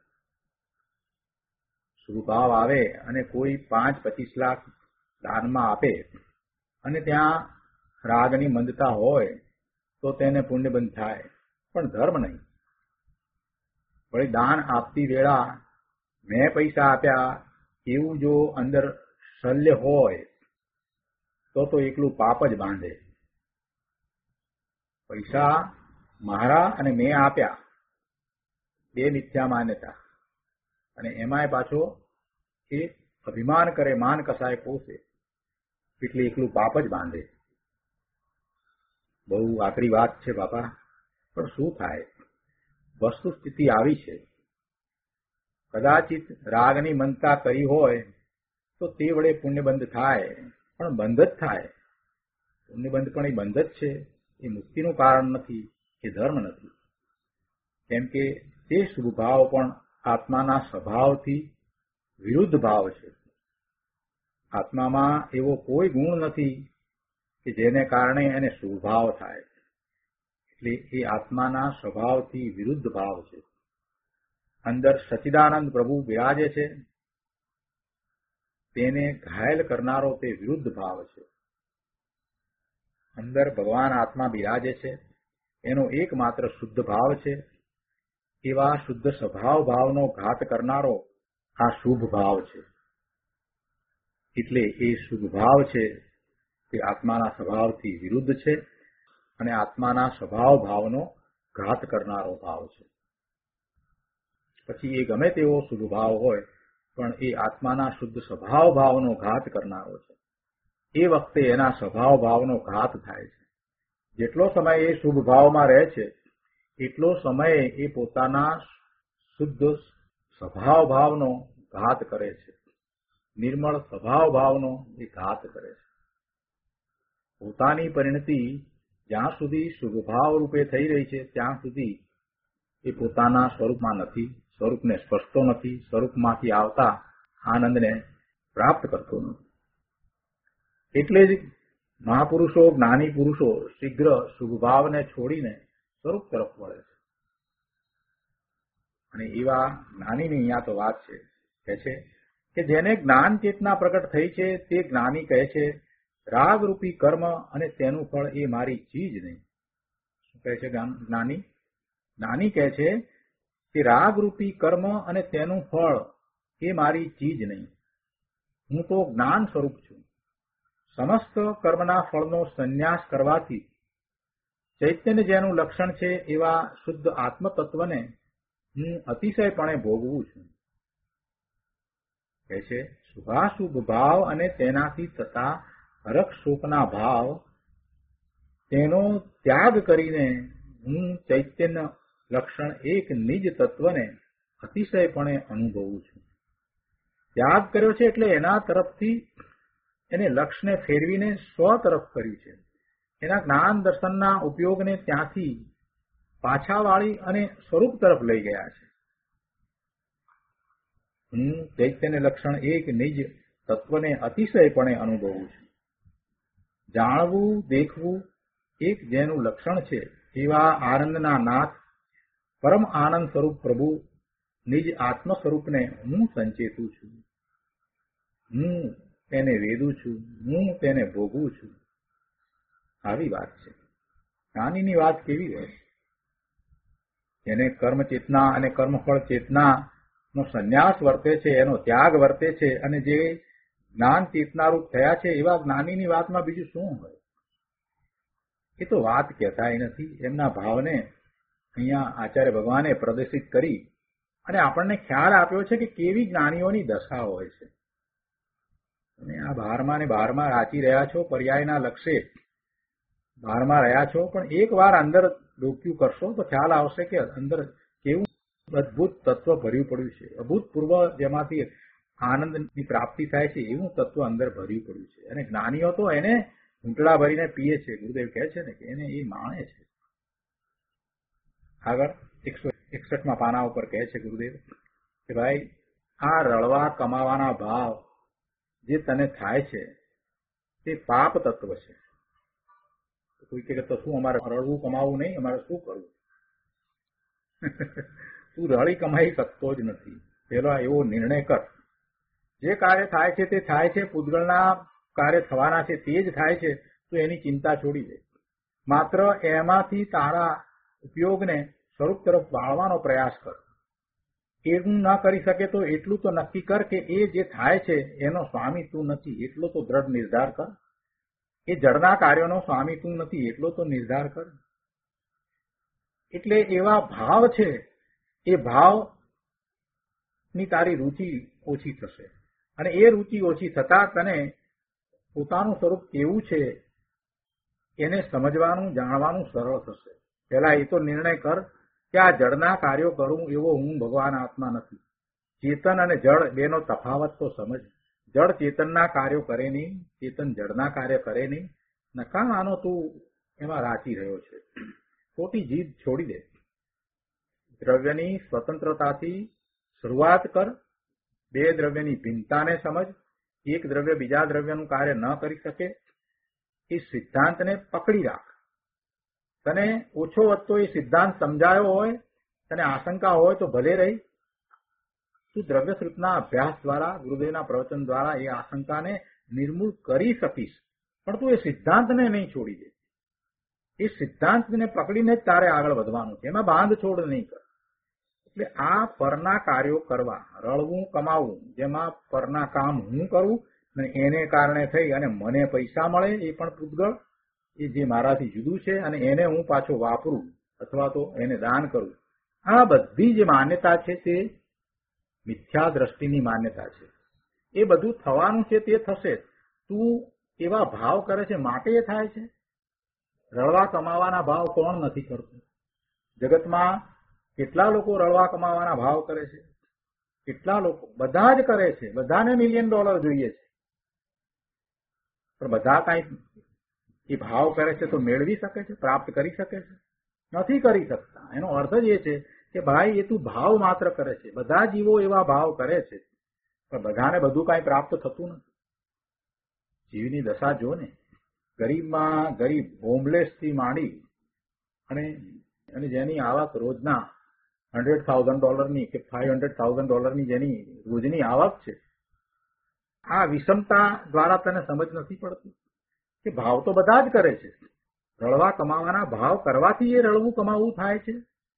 શુભ ભાવ આવે અને કોઈ પાંચ પચીસ લાખ દાનમાં આપે અને ત્યાં રાગની મંદતા હોય તો તેને પુણ્યબંધ થાય, પણ ધર્મ નહીં. વળી દાન આપતી વેળા મેં પૈસા આપ્યા એવું જો અંદર શલ્ય હોય તો તો એકલું પાપ જ બાંધે. પૈસા મારા અને મેં આપ્યા બે મિથ્યા માન્યતા, અને એમાંય પાછો એ અભિમાન કરે, માન કસાય પોષે, એટલે એકલું પાપ જ બાંધે. બહુ આકરી વાત છે બાપા, પણ શું થાય? વસ્તુ સ્થિતિ આવી છે. કદાચિત રાગની મનતા કરી હોય તો તે વડે પુણ્યબંધ થાય, પણ બંધ જ થાય. પુણ્યબંધ પણ એ બંધ જ છે, એ મુક્તિનું કારણ નથી, એ ધર્મ નથી. કેમ કે તે શુભ ભાવ પણ આત્માના સ્વભાવથી વિરુદ્ધ ભાવ છે. આત્મામાં એવો કોઈ ગુણ નથી કે જેને કારણે એને શુભ ભાવ થાય. એટલે એ આત્માના સ્વભાવથી વિરુદ્ધ ભાવ છે. અંદર સચ્ચિદાનંદ પ્રભુ બિરાજે છે, તેને ઘાયલ કરનારો તે વિરુદ્ધ ભાવ છે. અંદર ભગવાન આત્મા બિરાજે છે, એનો એકમાત્ર શુદ્ધ ભાવ છે. એવા શુદ્ધ સ્વભાવ ભાવનો ઘાત કરનારો આ શુભ ભાવ છે. એટલે એ શુભ ભાવ છે તે આત્માના સ્વભાવથી વિરુદ્ધ છે અને આત્માના સ્વભાવ ભાવનો ઘાત કરનારો ભાવ છે. પછી એ ગમે તેવો શુભ ભાવ હોય, પણ એ આત્માના શુદ્ધ સ્વભાવ ભાવનો ઘાત કરનારો છે. એ વખતે એના સ્વભાવ ભાવનો ઘાત થાય છે. જેટલો સમય એ શુભ ભાવમાં રહે છે એટલો સમય એ પોતાના શુદ્ધ સ્વભાવ ભાવનો ઘાત કરે છે. નિર્મળ સ્વભાવ ભાવનો એ ઘાત કરે છે. પોતાની પરિણતિ જ્યાં સુધી શુભ ભાવ રૂપે થઈ રહી છે ત્યાં સુધી એ પોતાના સ્વરૂપમાં નથી, સ્વરૂપને સ્પર્શતો નથી, સ્વરૂપમાંથી આવતા આનંદને પ્રાપ્ત કરતો નથી. એટલે જ મહાપુરુષો, જ્ઞાની પુરુષો શીઘ્ર શુભ ભાવને છોડીને સ્વરૂપ તરફ વળે છે. અને એવા જ્ઞાનીની અહીંયા તો વાત છે, કહે છે કે જેને જ્ઞાન ચેતના પ્રગટ થઈ છે તે જ્ઞાની કહે છે રાગરૂપી કર્મ અને તેનું ફળ એ મારી ચીજ નહીં. શું કહે છે જ્ઞાની? જ્ઞાની કહે છે કે રાગરૂપી કર્મ અને તેનું ફળ એ મારી ચીજ નહીં. હું તો જ્ઞાન સ્વરૂપ છું. સમસ્ત કર્મના ફળનો સંન્યાસ કરવાથી ચૈતન્ય જેનું લક્ષણ છે એવા શુદ્ધ આત્મતત્વને હું અતિશયપણે ભોગવું છું. કહે છે શુભાશુભ ભાવ અને તેનાથી થતા હરખ શોકના ભાવ તેનો ત્યાગ કરીને હું ચૈતન્ય લક્ષણ એક નિજ તત્વને અતિશયપણે અનુભવું છું. ત્યાગ કર્યો છે એટલે એના તરફથી એને લક્ષ્યને ફેરવીને સ્વ તરફ કર્યું છે. એના જ્ઞાન દર્શનના ઉપયોગને ત્યાંથી પાછા વાળી અને સ્વરૂપ તરફ લઈ ગયા છે. હું ચૈતન્ય લક્ષણ એક નિજ તત્વને અતિશયપણે અનુભવું છું. જાણવું દેખવું એક જેનું લક્ષણ છે એવા આનંદના નાથ પરમ આનંદ સ્વરૂપ પ્રભુ નિજ આત્મ સ્વરૂપને હું સંચેતું છું. હું તેને વેદું છું, હું તેને ભોગવું છું. આવી વાત છે. જ્ઞાનીની વાત કેવી હોય? એને કર્મ ચેતના અને કર્મફળ ચેતના નો સંન્યાસ વર્તે છે, એનો ત્યાગ વર્તે છે, અને જે જ્ઞાન ચેતનારૂપ થયા છે એવા જ્ઞાનીની વાતમાં બીજું શું હોય? એ તો વાત કહેતાય નથી. એમના ભાવને અહીંયા આચાર્ય ભગવાને પ્રદર્શિત કરી અને આપણને ખ્યાલ આપ્યો છે કે કેવી જ્ઞાનીઓની દશા હોય છે. તમે આ બહારમાં ને બહારમાં રાચી રહ્યા છો, પર્યાયના લક્ષ્ય બહારમાં રહ્યા છો, પણ એક વાર અંદર ડોક્યું કરશો તો ખ્યાલ આવશે કે અંદર કેવું અદભુત તત્વ ભર્યું પડ્યું છે. અભૂતપૂર્વ જેમાંથી આનંદની પ્રાપ્તિ થાય છે એવું તત્વ અંદર ભર્યું પડ્યું છે. અને જ્ઞાનીઓ તો એને ઘૂંટડા ભરીને પીએ છે. ગુરુદેવ કહે છે ને કે એને એ માણે છે. આગળ એકસો એકસઠમાં પાના ઉપર કહે છે ગુરુદેવ કે ભાઈ આ રળવા કમાવાના ભાવ જે તને થાય છે તે પાપ તત્વ છે. કોઈ કહે તો શું અમારે રળવું કમાવું નહીં, અમારે શું કરવું? તું રળી કમાઈ શકતો જ નથી. પેલો એવો નિર્ણય કર. જે કાર્ય થાય છે તે થાય છે, પૂતગળના કાર્ય થવાના છે તે જ થાય છે. તો એની ચિંતા છોડી દે. માત્ર એમાંથી તારા ઉપયોગને સ્વરૂપ તરફ વાળવાનો પ્રયાસ કર. એવું ન કરી શકે તો એટલું તો નક્કી કર કે એ જે થાય છે એનો સ્વામી તું નથી, એટલો તો દ્રઢ નિર્ધાર કર. એ જળના કાર્યોનો સ્વામી તું નથી, એટલો તો નિર્ધાર કર. એટલે એવા ભાવ છે, એ ભાવની તારી રુચિ ઓછી થશે. અને એ રુચિ ઓછી થતા તને પોતાનું સ્વરૂપ કેવું છે એને સમજવાનું, જાણવાનું સરળ થશે. પહેલા એ તો નિર્ણય કર કે આ જળના કાર્યો કરું એવો હું ભગવાન આત્મા નથી. ચેતન અને જળ બેનો તફાવત તો સમજ. જળ ચેતનના કાર્યો કરે નહીં, ચેતન જળના કાર્ય કરે નહીં. નકામાનો તું એમાં રાચી રહ્યો છે. ખોટી જીદ છોડી દે. દ્રવ્યની સ્વતંત્રતાથી શરૂઆત કર. બે દ્રવ્યની ભિન્નતાને સમજ. એક દ્રવ્ય બીજા દ્રવ્યનું કાર્ય ન કરી શકે એ સિદ્ધાંતને પકડી રાખ. તને ઓછો વધતો એ સિદ્ધાંત સમજાયો હોય, તને આશંકા હોય તો ભલે રહી. તું દ્રવ્યશ્રુતના અભ્યાસ દ્વારા, ગુરુદેવના પ્રવચન દ્વારા એ આશંકાને નિર્મૂળ કરી શકીશ. પણ તું એ સિદ્ધાંતને નહીં છોડી દે. એ સિદ્ધાંતને પકડીને જ તારે આગળ વધવાનું છે. એમાં બાંધ છોડ નહીં કર. એટલે આ પરના કાર્યો કરવા, રળવું કમાવું, જેમાં પરના કામ હું કરું અને એને કારણે થઈ અને મને પૈસા મળે એ પણ પૂતગળ, એ જે મારાથી જુદું છે અને એને હું પાછો વાપરું અથવા તો એને દાન કરું. આ બધી જે માન્યતા છે તે મિથ્યા દ્રષ્ટિની માન્યતા છે. એ બધું થવાનું છે તે થશે. તું એવા ભાવ કરે છે માટે એ થાય છે. રળવા કમાવાના ભાવ કોણ નથી કરતું? જગતમાં કેટલા લોકો રળવા કમાવાના ભાવ કરે છે? કેટલા લોકો? બધા જ કરે છે. બધાને મિલિયન ડોલર જોઈએ છે. પણ બધા કઈ એ ભાવ કરે છે તો મેળવી શકે છે, પ્રાપ્ત કરી શકે છે? નથી કરી શકતા. એનો અર્થ જ એ છે કે ભાઈ એ તું ભાવ માત્ર કરે છે. બધા જીવો એવા ભાવ કરે છે પણ બધાને બધું કઈ પ્રાપ્ત થતું નથી. જીવની દશા જો ને, ગરીબમાં ગરીબ, હોમલેસ થી માંડી અને અને જેની આવક રોજના હંડ્રેડ થાઉઝન્ડ ડોલરની કે ફાઈવ હંડ્રેડ થાઉઝન્ડ ડોલરની જેની રોજની આવક છે, આ વિષમતા દ્વારા તને સમજ નથી પડતી કે ભાવ તો બધા જ કરે છે. રળવા કમાવાના ભાવ કરવાથી એ રળવું કમાવું થાય છે.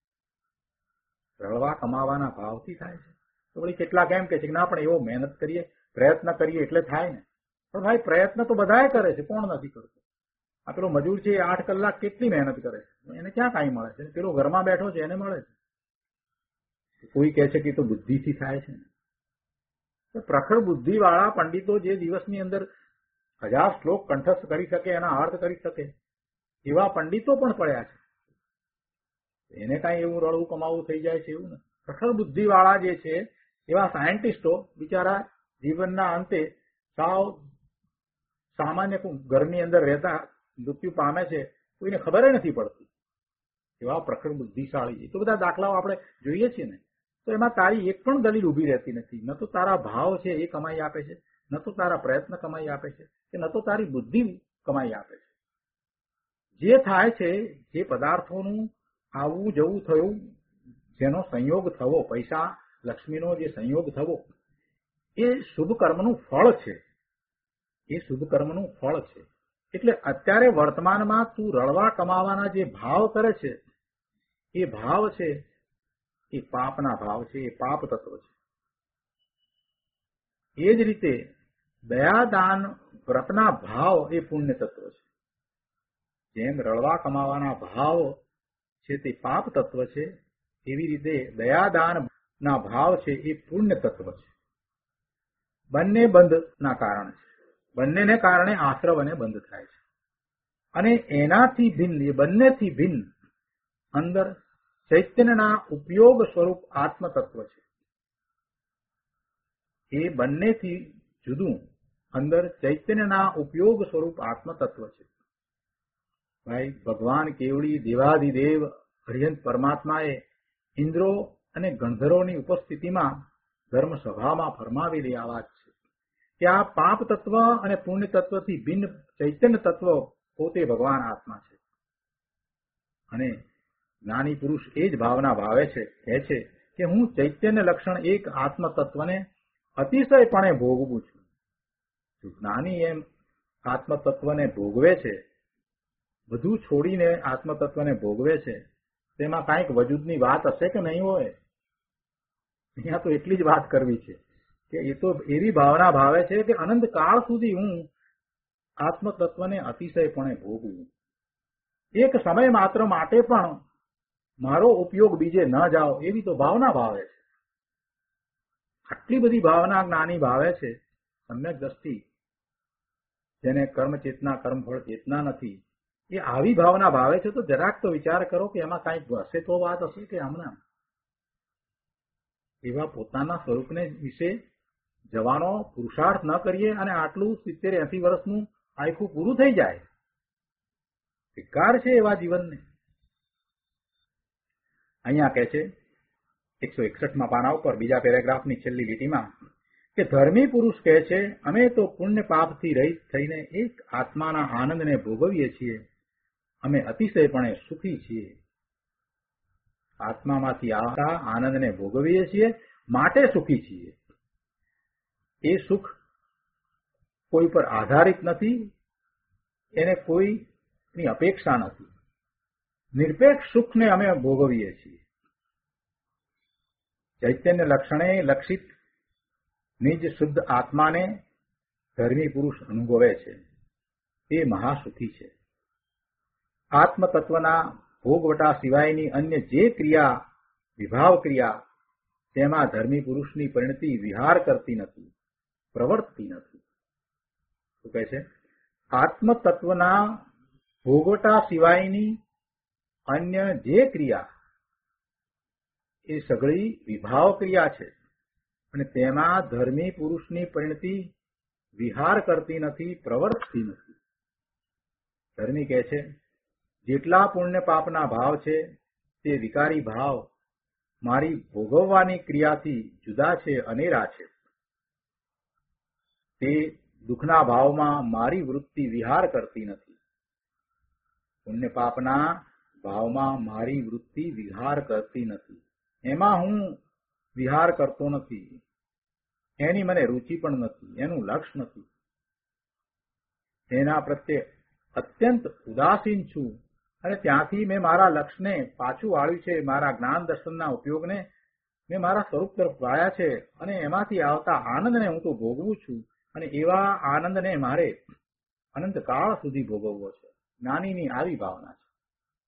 રળવા કમાવાના ભાવથી થાય છે. તો વળી કેટલાક એમ કે છે કે ના પણ એવો મહેનત કરીએ, પ્રયત્ન કરીએ એટલે થાય ને. પણ ભાઈ પ્રયત્ન તો બધાએ કરે છે, કોણ નથી કરતું? આ પેલો મજૂર છે એ આઠ કલાક કેટલી મહેનત કરે છે, એને ક્યાં કાંઈ મળે છે? પેલો ઘરમાં બેઠો છે એને મળે છે. કોઈ કહે છે કે તો બુદ્ધિથી થાય છે ને. પ્રખર બુદ્ધિ વાળા પંડિતો જે દિવસની અંદર હજાર શ્લોક કંઠસ્થ કરી શકે, એના અર્થ કરી શકે, એવા પંડિતો પણ પડ્યા છે. એને કાંઈ એવું રળવું કમાવું થઈ જાય છે એવું ને. પ્રખર બુદ્ધિ વાળા જે છે એવા સાયન્ટિસ્ટો બિચારા જીવનના અંતે સાવ સામાન્ય ઘરની અંદર રહેતા મૃત્યુ પામે છે, કોઈને ખબર નથી પડતી. એવા પ્રખર બુદ્ધિશાળી છે. તો બધા દાખલાઓ આપણે જોઈએ છીએ ને. તો એમાં તારી એક પણ દલીલ ઉભી રહેતી નથી. ન તો તારા ભાવ છે એ કમાઈ આપે છે, ન તો તારા પ્રયત્ન કમાઈ આપે છે, કે ન તો તારી બુદ્ધિ કમાઈ આપે છે. જે થાય છે, જે પદાર્થોનું આવવું જવું થયું, જેનો સંયોગ થવો, પૈસા લક્ષ્મીનો જે સંયોગ થવો, એ શુભ કર્મનું ફળ છે. એ શુભ કર્મનું ફળ છે. એટલે અત્યારે વર્તમાનમાં તું રળવા કમાવાના જે ભાવ કરે છે, એ ભાવ છે એ પાપના ભાવ છે, એ પાપ તત્વ છે. એ જ રીતે દયાદાન વ્રતના ભાવ એ પુણ્ય તત્વ છે. જેમ રળવા કમાવાના ભાવ છે તે પાપ તત્વ છે, એવી રીતે દયાદાન ના ભાવ છે એ પુણ્ય તત્વ છે. બંને બંધના કારણ છે. બંનેને કારણે આશ્રવ અને બંધ થાય છે. અને એનાથી ભિન્ન, એ બંનેથી ભિન્ન અંદર ચૈતન્યના ઉપયોગ સ્વરૂપ આત્મ તત્વ છે. એ બંનેથી જુદું અંદર ચૈતન્યના ઉપયોગ સ્વરૂપ આત્મ તત્વ છે. ભાઈ ભગવાન કેવડી દેવાધિદેવ હરિહંત પરમાત્માએ ઇન્દ્રો અને ગંધર્વોની ઉપસ્થિતિમાં ધર્મ સભામાં ફરમાવેલી આ વાત છે કે આ પાપ તત્વ અને પુણ્ય તત્વથી ભિન્ન ચૈતન્ય તત્વ પોતે ભગવાન આત્મા છે. અને જ્ઞાની પુરુષ એ જ ભાવના ભાવે છે, કહે છે કે હું ચૈતન્ય લક્ષણ એક આત્મ તત્વને અતિશયપણે ભોગવું છું. જ્ઞાની એમ આત્મ તત્વને ભોગવે છે, બધું છોડીને આત્મ તત્વને ભોગવે છે, તેમાં કાંઈક વજૂદની વાત હશે કે નહીં હોય? અહીંયા તો એટલી જ વાત કરવી છે કે એ તો એવી ભાવના ભાવે છે કે અનંત કાળ સુધી હું આત્મ તત્વને અતિશયપણે ભોગવું. એક સમય માત્ર માટે પણ મારો ઉપયોગ બીજે ન જાઓ, એવી તો ભાવના ભાવે છે. આટલી બધી ભાવના જ્ઞાની ભાવે છે સમ્યક દ્રષ્ટિ, જેને કર્મ ચેતના કર્મફળ ચેતના નથી, એ આવી ભાવના ભાવે છે. તો જરાક તો વિચાર કરો કે એમાં કાંઈક હશે તો વાત હશે કે હમણાં એવા પોતાના સ્વરૂપને વિશે જવાનો પુરુષાર્થ ન કરીએ અને આટલું સિત્તેર એસી વર્ષનું આખું પૂરું થઈ જાય. ધિક્કાર છે એવા જીવનને. અહીંયા કહે છે એકસો એકસઠમાં પાના ઉપર બીજા પેરેગ્રાફની છેલ્લી લીટીમાં કે ધર્મી પુરુષ કહે છે અમે તો પુણ્ય પાપથી રહિત થઈને એક આત્માના આનંદને ભોગવીએ છીએ. અમે અતિશયપણે સુખી છીએ. આત્મામાંથી આવતા આનંદને ભોગવીએ છીએ માટે સુખી છીએ. એ સુખ કોઈ પર આધારિત નથી, એને કોઈની અપેક્ષા નથી. નિરપેક્ષ સુખને અમે ભોગવીએ છીએ. ચૈતન્ય લક્ષણે લક્ષિત નિજ શુદ્ધ આત્માને ધર્મી પુરુષ અનુભવે છે. એ મહાસુખી છે. આત્મ તત્વના ભોગવટા સિવાયની અન્ય જે ક્રિયા વિભાવ ક્રિયા, તેમાં ધર્મી પુરુષની પરિણતિ વિહાર કરતી નથી, પ્રવર્તતી નથી. શું કહે છે? આત્મ તત્વના ભોગવટા સિવાયની અન્ય જે ક્રિયા એ સઘળી વિભાવ ક્રિયા છે, અને તેમાં ધર્મી પુરુષની પરિણતિ વિહાર કરતી નથી, પ્રવર્તતી નથી. ધર્મી કહે છે જેટલા પુણ્ય પાપના ભાવ છે તે વિકારી ભાવ મારી ભોગવવાની ક્રિયાથી જુદા છે, અનેરા છે. તે દુઃખના ભાવમાં મારી વૃત્તિ વિહાર કરતી નથી. પુણ્ય પાપના ભાવમાં મારી વૃત્તિ વિહાર કરતી નથી. એમાં હું વિહાર કરતો નથી. એની મને રુચિ પણ નથી, એનું લક્ષ્ય નથી. એના પ્રત્યે અત્યંત ઉદાસીન છું. અને ત્યાંથી મેં મારા લક્ષ્યને પાછું વાળ્યું છે. મારા જ્ઞાન દર્શનના ઉપયોગને મેં મારા સ્વરૂપ તરફ વાળ્યા છે, અને એમાંથી આવતા આનંદને હું તો ભોગવું છું. અને એવા આનંદને મારે અનંત કાળ સુધી ભોગવવો છે. જ્ઞાનીની આવી ભાવના છે.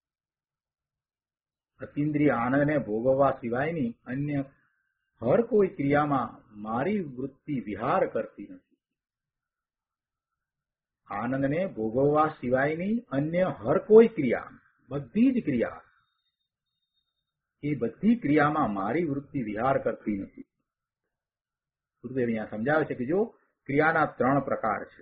અતિન્દ્રિય આનંદને ભોગવવા સિવાયની અન્ય હર કોઈ ક્રિયામાં મારી વૃત્તિ વિહાર કરતી નથી. આનંદને ભોગવવા સિવાયની અન્ય હર કોઈ ક્રિયા, બધી જ ક્રિયા, એ બધી ક્રિયામાં મારી વૃત્તિ વિહાર કરતી નથી. ગુરુદેવ અહીંયા સમજાવે છે કે જો ક્રિયાના ત્રણ પ્રકાર છે.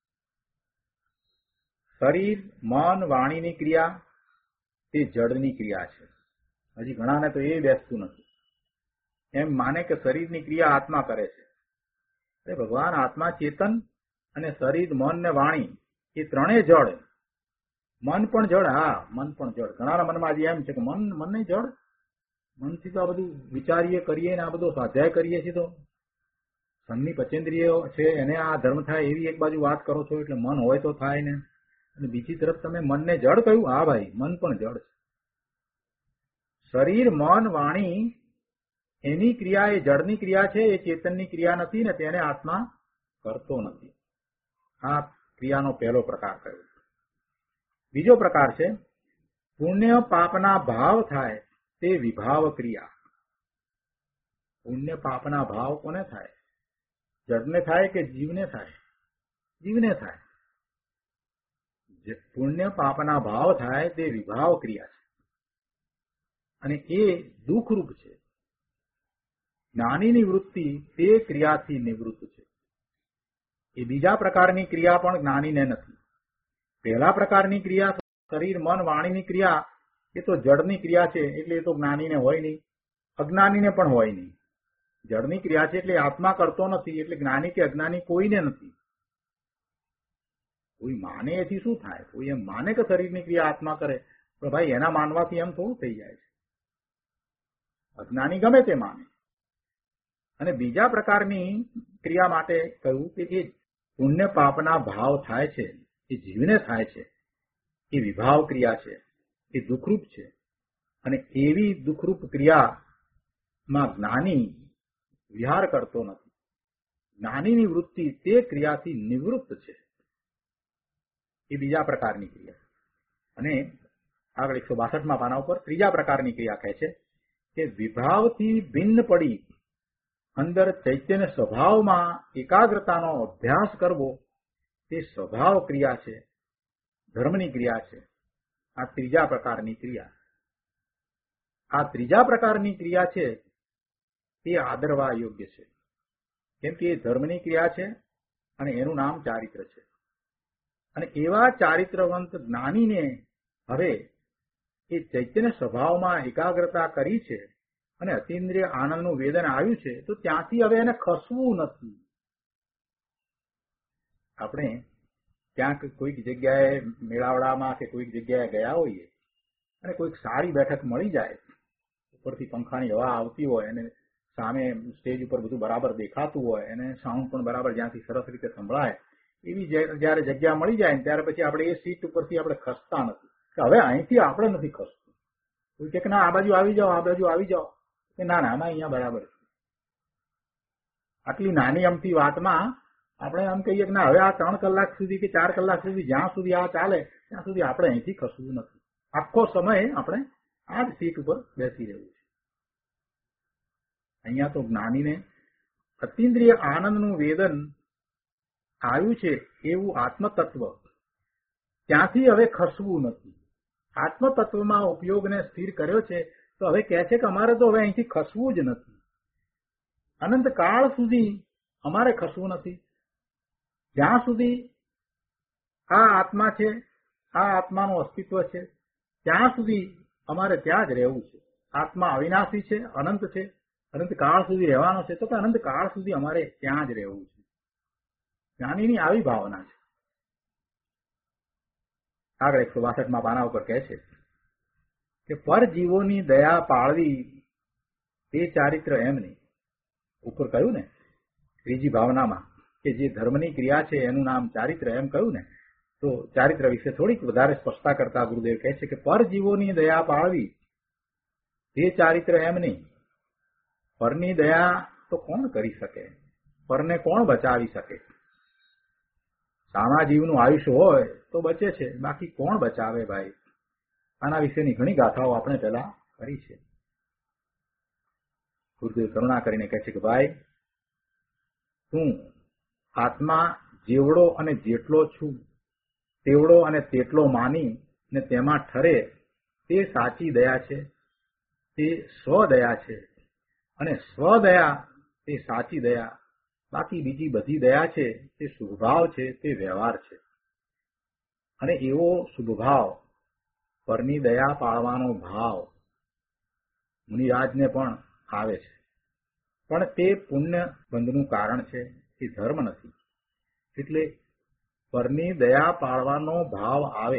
શરીર, મન, વાણીની ક્રિયા તે જડની ક્રિયા છે. હજી ઘણાને તો એ બેસતું નથી. એમ માને કે શરીરની ક્રિયા આત્મા કરે છે. અરે ભગવાન, આત્મા ચેતન અને શરીર, મન ને વાણી એ ત્રણેય જડ. મન પણ જડ. હા, મન પણ જડ. ઘણાના મનમાં આજે એમ છે કે મન મન નહીં જડ. મનથી તો આ બધું વિચારીએ કરીએ ને આ બધો સ્વાધ્યાય કરીએ છીએ તો મનની પચેન્દ્રિયો છે એને આ ધર્મ થાય એવી એક બાજુ વાત કરો છો. એટલે મન હોય તો થાય ને, અને બીજી તરફ તમે મનને જડ કહ્યું. હા ભાઈ, મન પણ જડ છે. શરીર, મન, વાણી એની ક્રિયા એ જડની ક્રિયા છે, એ ચેતનની ક્રિયા નથી ને તેને આત્મા કરતો નથી. આ ક્રિયાનો પહેલો પ્રકાર કયો. બીજો પ્રકાર છે પુણ્ય પાપના ભાવ થાય તે વિભાવ ક્રિયા. પુણ્ય પાપના ભાવ કોને થાય? જડને થાય કે જીવને થાય? જીવને થાય. જે પુણ્ય પાપના ભાવ થાય તે વિભાવ ક્રિયા છે, અને એ દુઃખરૂપ છે. જ્ઞાનીની વૃત્તિ તે ક્રિયાથી નિવૃત્ત છે. એ બીજા પ્રકારની ક્રિયા પણ જ્ઞાનીને નથી. પહેલા પ્રકારની ક્રિયા શરીર, મન, વાણીની ક્રિયા એ તો જડની ક્રિયા છે, એટલે એ તો જ્ઞાનીને હોય નહીં, અજ્ઞાનીને પણ હોય નહીં. જડની ક્રિયા છે એટલે આત્મા કરતો નથી, એટલે જ્ઞાની કે અજ્ઞાની કોઈને નથી. કોઈ માને એથી શું થાય? કોઈ એમ માને કે શરીરની ક્રિયા આત્મા કરે, પણ ભાઈ એના માનવાથી એમ થોડું થઈ જાય છે. અજ્ઞાની ગમે તે માને. અને બીજા પ્રકારની ક્રિયા માટે કહ્યું કે એ પુણ્ય પાપના ભાવ થાય છે, એ જીવને થાય છે, એ વિભાવ ક્રિયા છે, એ દુઃખરૂપ છે. અને એવી દુઃખરૂપ ક્રિયામાં જ્ઞાની વિહાર કરતો નથી. જ્ઞાનીની વૃત્તિ તે ક્રિયાથી નિવૃત્ત છે. એ બીજા પ્રકારની ક્રિયા. અને આગળ એકસો બાસઠમાં પાના ઉપર ત્રીજા પ્રકારની ક્રિયા કહે છે કે વિભાવથી ભિન્ન પડી અંદર ચૈતન્ય સ્વભાવમાં એકાગ્રતાનો અભ્યાસ કરવો તે સ્વભાવ ક્રિયા છે, ધર્મની ક્રિયા છે. આ ત્રીજા પ્રકારની ક્રિયા. આ ત્રીજા પ્રકારની ક્રિયા છે તે આદરવા યોગ્ય છે, કેમ કે એ ધર્મની ક્રિયા છે અને એનું નામ ચારિત્ર છે. અને એવા ચારિત્રવંત જ્ઞાનીને હવે એ ચૈતન્ય સ્વભાવમાં એકાગ્રતા કરી છે અને અતિન્દ્રિય આનંદનું વેદન આવ્યું છે, તો ત્યાંથી હવે એને ખસવું નથી. આપણે ક્યાંક કોઈક જગ્યાએ મેળાવડામાં કે કોઈક જગ્યાએ ગયા હોઈએ અને કોઈક સારી બેઠક મળી જાય, ઉપરથી પંખાની હવા આવતી હોય અને સામે સ્ટેજ ઉપર બધું બરાબર દેખાતું હોય અને સાઉન્ડ પણ બરાબર જ્યાંથી સરસ રીતે સંભળાય, એવી જયારે જગ્યા મળી જાય ત્યારે પછી આપણે એ સીટ ઉપરથી આપણે ખસતા નથી કે હવે અહીંથી આપણે નથી ખસતું. કોઈ કે ના આ બાજુ આવી જાઓ, આ બાજુ આવી જાઓ, કે ના ના આમાં અહીંયા બરાબર છે. આટલી નાની અમથી વાતમાં આપણે એમ કહીએ કે ના હવે આ ત્રણ કલાક સુધી કે ચાર કલાક સુધી જ્યાં સુધી આ ચાલે ત્યાં સુધી આપણે અહીંથી ખસવું નથી. આખો સમય આપણે આ જ સીટ ઉપર બેસી રહેવું છે. અહીંયા તો જ્ઞાનીને અતિન્દ્રિય આનંદનું વેદન આવ્યું છે એવું આત્મતત્વ, ત્યાંથી હવે ખસવું નથી. આત્મતત્વમાં ઉપયોગને સ્થિર કર્યો છે તો હવે કહે છે કે અમારે તો હવે અહીંથી ખસવું જ નથી. અનંત કાળ સુધી અમારે ખસવું નથી. જ્યાં સુધી આ આત્મા છે, આ આત્માનું અસ્તિત્વ છે, ત્યાં સુધી અમારે ત્યાં જ રહેવું છે. આત્મા અવિનાશી છે, અનંત છે, અનંત કાળ સુધી રહેવાનો છે, તો કે અનંત કાળ સુધી અમારે ત્યાં જ રહેવું છે. જ્ઞાનીની આવી ભાવના છે. આગળ એકસો બાસઠમાં પાના ઉપર કહે છે કે પરજીવોની દયા પાળવી તે ચારિત્ર એમ નહીં. ઉપર કહ્યું ને ત્રીજી ભાવનામાં કે જે ધર્મની ક્રિયા છે એનું નામ ચારિત્ર એમ કહ્યું ને, તો ચારિત્ર વિશે થોડીક વધારે સ્પષ્ટતા કરતા ગુરુદેવ કહે છે કે પરજીવોની દયા પાળવી તે ચારિત્ર એમ નહીં. પરની દયા તો કોણ કરી શકે? પરને કોણ બચાવી શકે? કામા જીવનું આયુષ્ય હોય તો બચે છે, બાકી કોણ બચાવે ભાઈ? આના વિશેની ઘણી ગાથાઓ આપણે પહેલા કરી છે. ગુરુદેવ કરુણા કરીને કહે છે કે ભાઈ, તું આત્મા જેવડો અને જેટલો છું તેવડો અને તેટલો માની ને તેમાં ઠરે તે સાચી દયા છે, તે સ્વદયા છે. અને સ્વદયા તે સાચી દયા, બાકી બીજી બધી દયા છે તે શુભભાવ છે, તે વ્યવહાર છે. અને એવો શુભભાવ, પરની દયા પાળવાનો ભાવ મુનિરાજને પણ આવે છે, પણ તે પુણ્ય બંધનું કારણ છે, એ ધર્મ નથી. એટલે પરની દયા પાળવાનો ભાવ આવે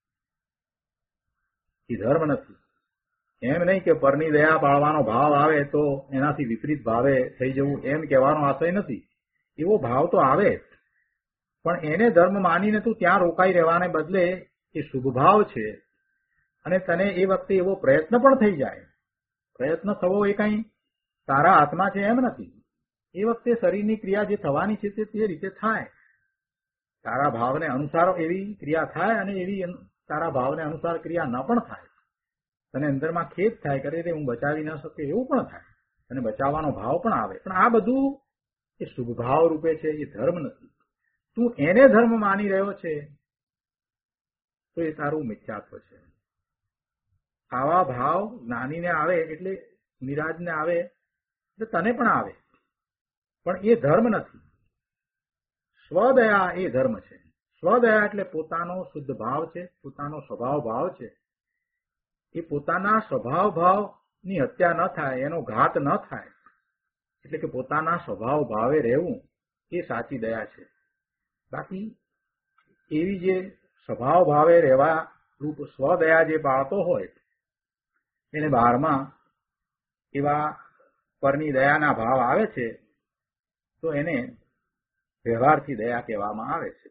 એ ધર્મ નથી. એમ નહીં કે પરની દયા પાળવાનો ભાવ આવે તો એનાથી વિપરીત ભાવે થઈ જવું, એમ કહેવાનો આશય નથી. એવો ભાવ તો આવે, પણ એને ધર્મ માનીને તું ત્યાં રોકાઈ રહેવાને બદલે એ શુભ ભાવ છે. અને તને એ વખતે એવો પ્રયત્ન પણ થઈ જાય. પ્રયત્ન થવો એ કઈ તારા હાથમાં છે એમ નથી. એ વખતે શરીરની ક્રિયા જે થવાની છે તે રીતે થાય. તારા ભાવને અનુસાર એવી ક્રિયા થાય અને એવી તારા ભાવને અનુસાર ક્રિયા ન પણ થાય. તને અંદરમાં ખેદ થાય, કરે રે હું બચાવી ન શકું એવું પણ થાય, અને બચાવવાનો ભાવ પણ આવે. પણ આ બધું એ શુભ ભાવ રૂપે છે, એ ધર્મ નથી. તું એને ધર્મ માની રહ્યો છે તો એ તારું મિથ્યાત્વ છે. આવા ભાવ જ્ઞાનીને આવે એટલે નિરાજને આવે એટલે તને પણ આવે, પણ એ ધર્મ નથી. સ્વદયા એ ધર્મ છે. સ્વદયા એટલે પોતાનો શુદ્ધ ભાવ છે, પોતાનો સ્વભાવ ભાવ છે. એ પોતાના સ્વભાવ ભાવની હત્યા ન થાય, એનો ઘાત ન થાય, એટલે કે પોતાના સ્વભાવ ભાવે રહેવું એ સાચી દયા છે. બાકી એવી જે સ્વભાવ ભાવે રહેવા રૂપ સ્વદયા જે પાળતો હોય એને બહારમાં એવા પરની દયાના ભાવ આવે છે તો એને વ્યવહારથી દયા કહેવામાં આવે છે.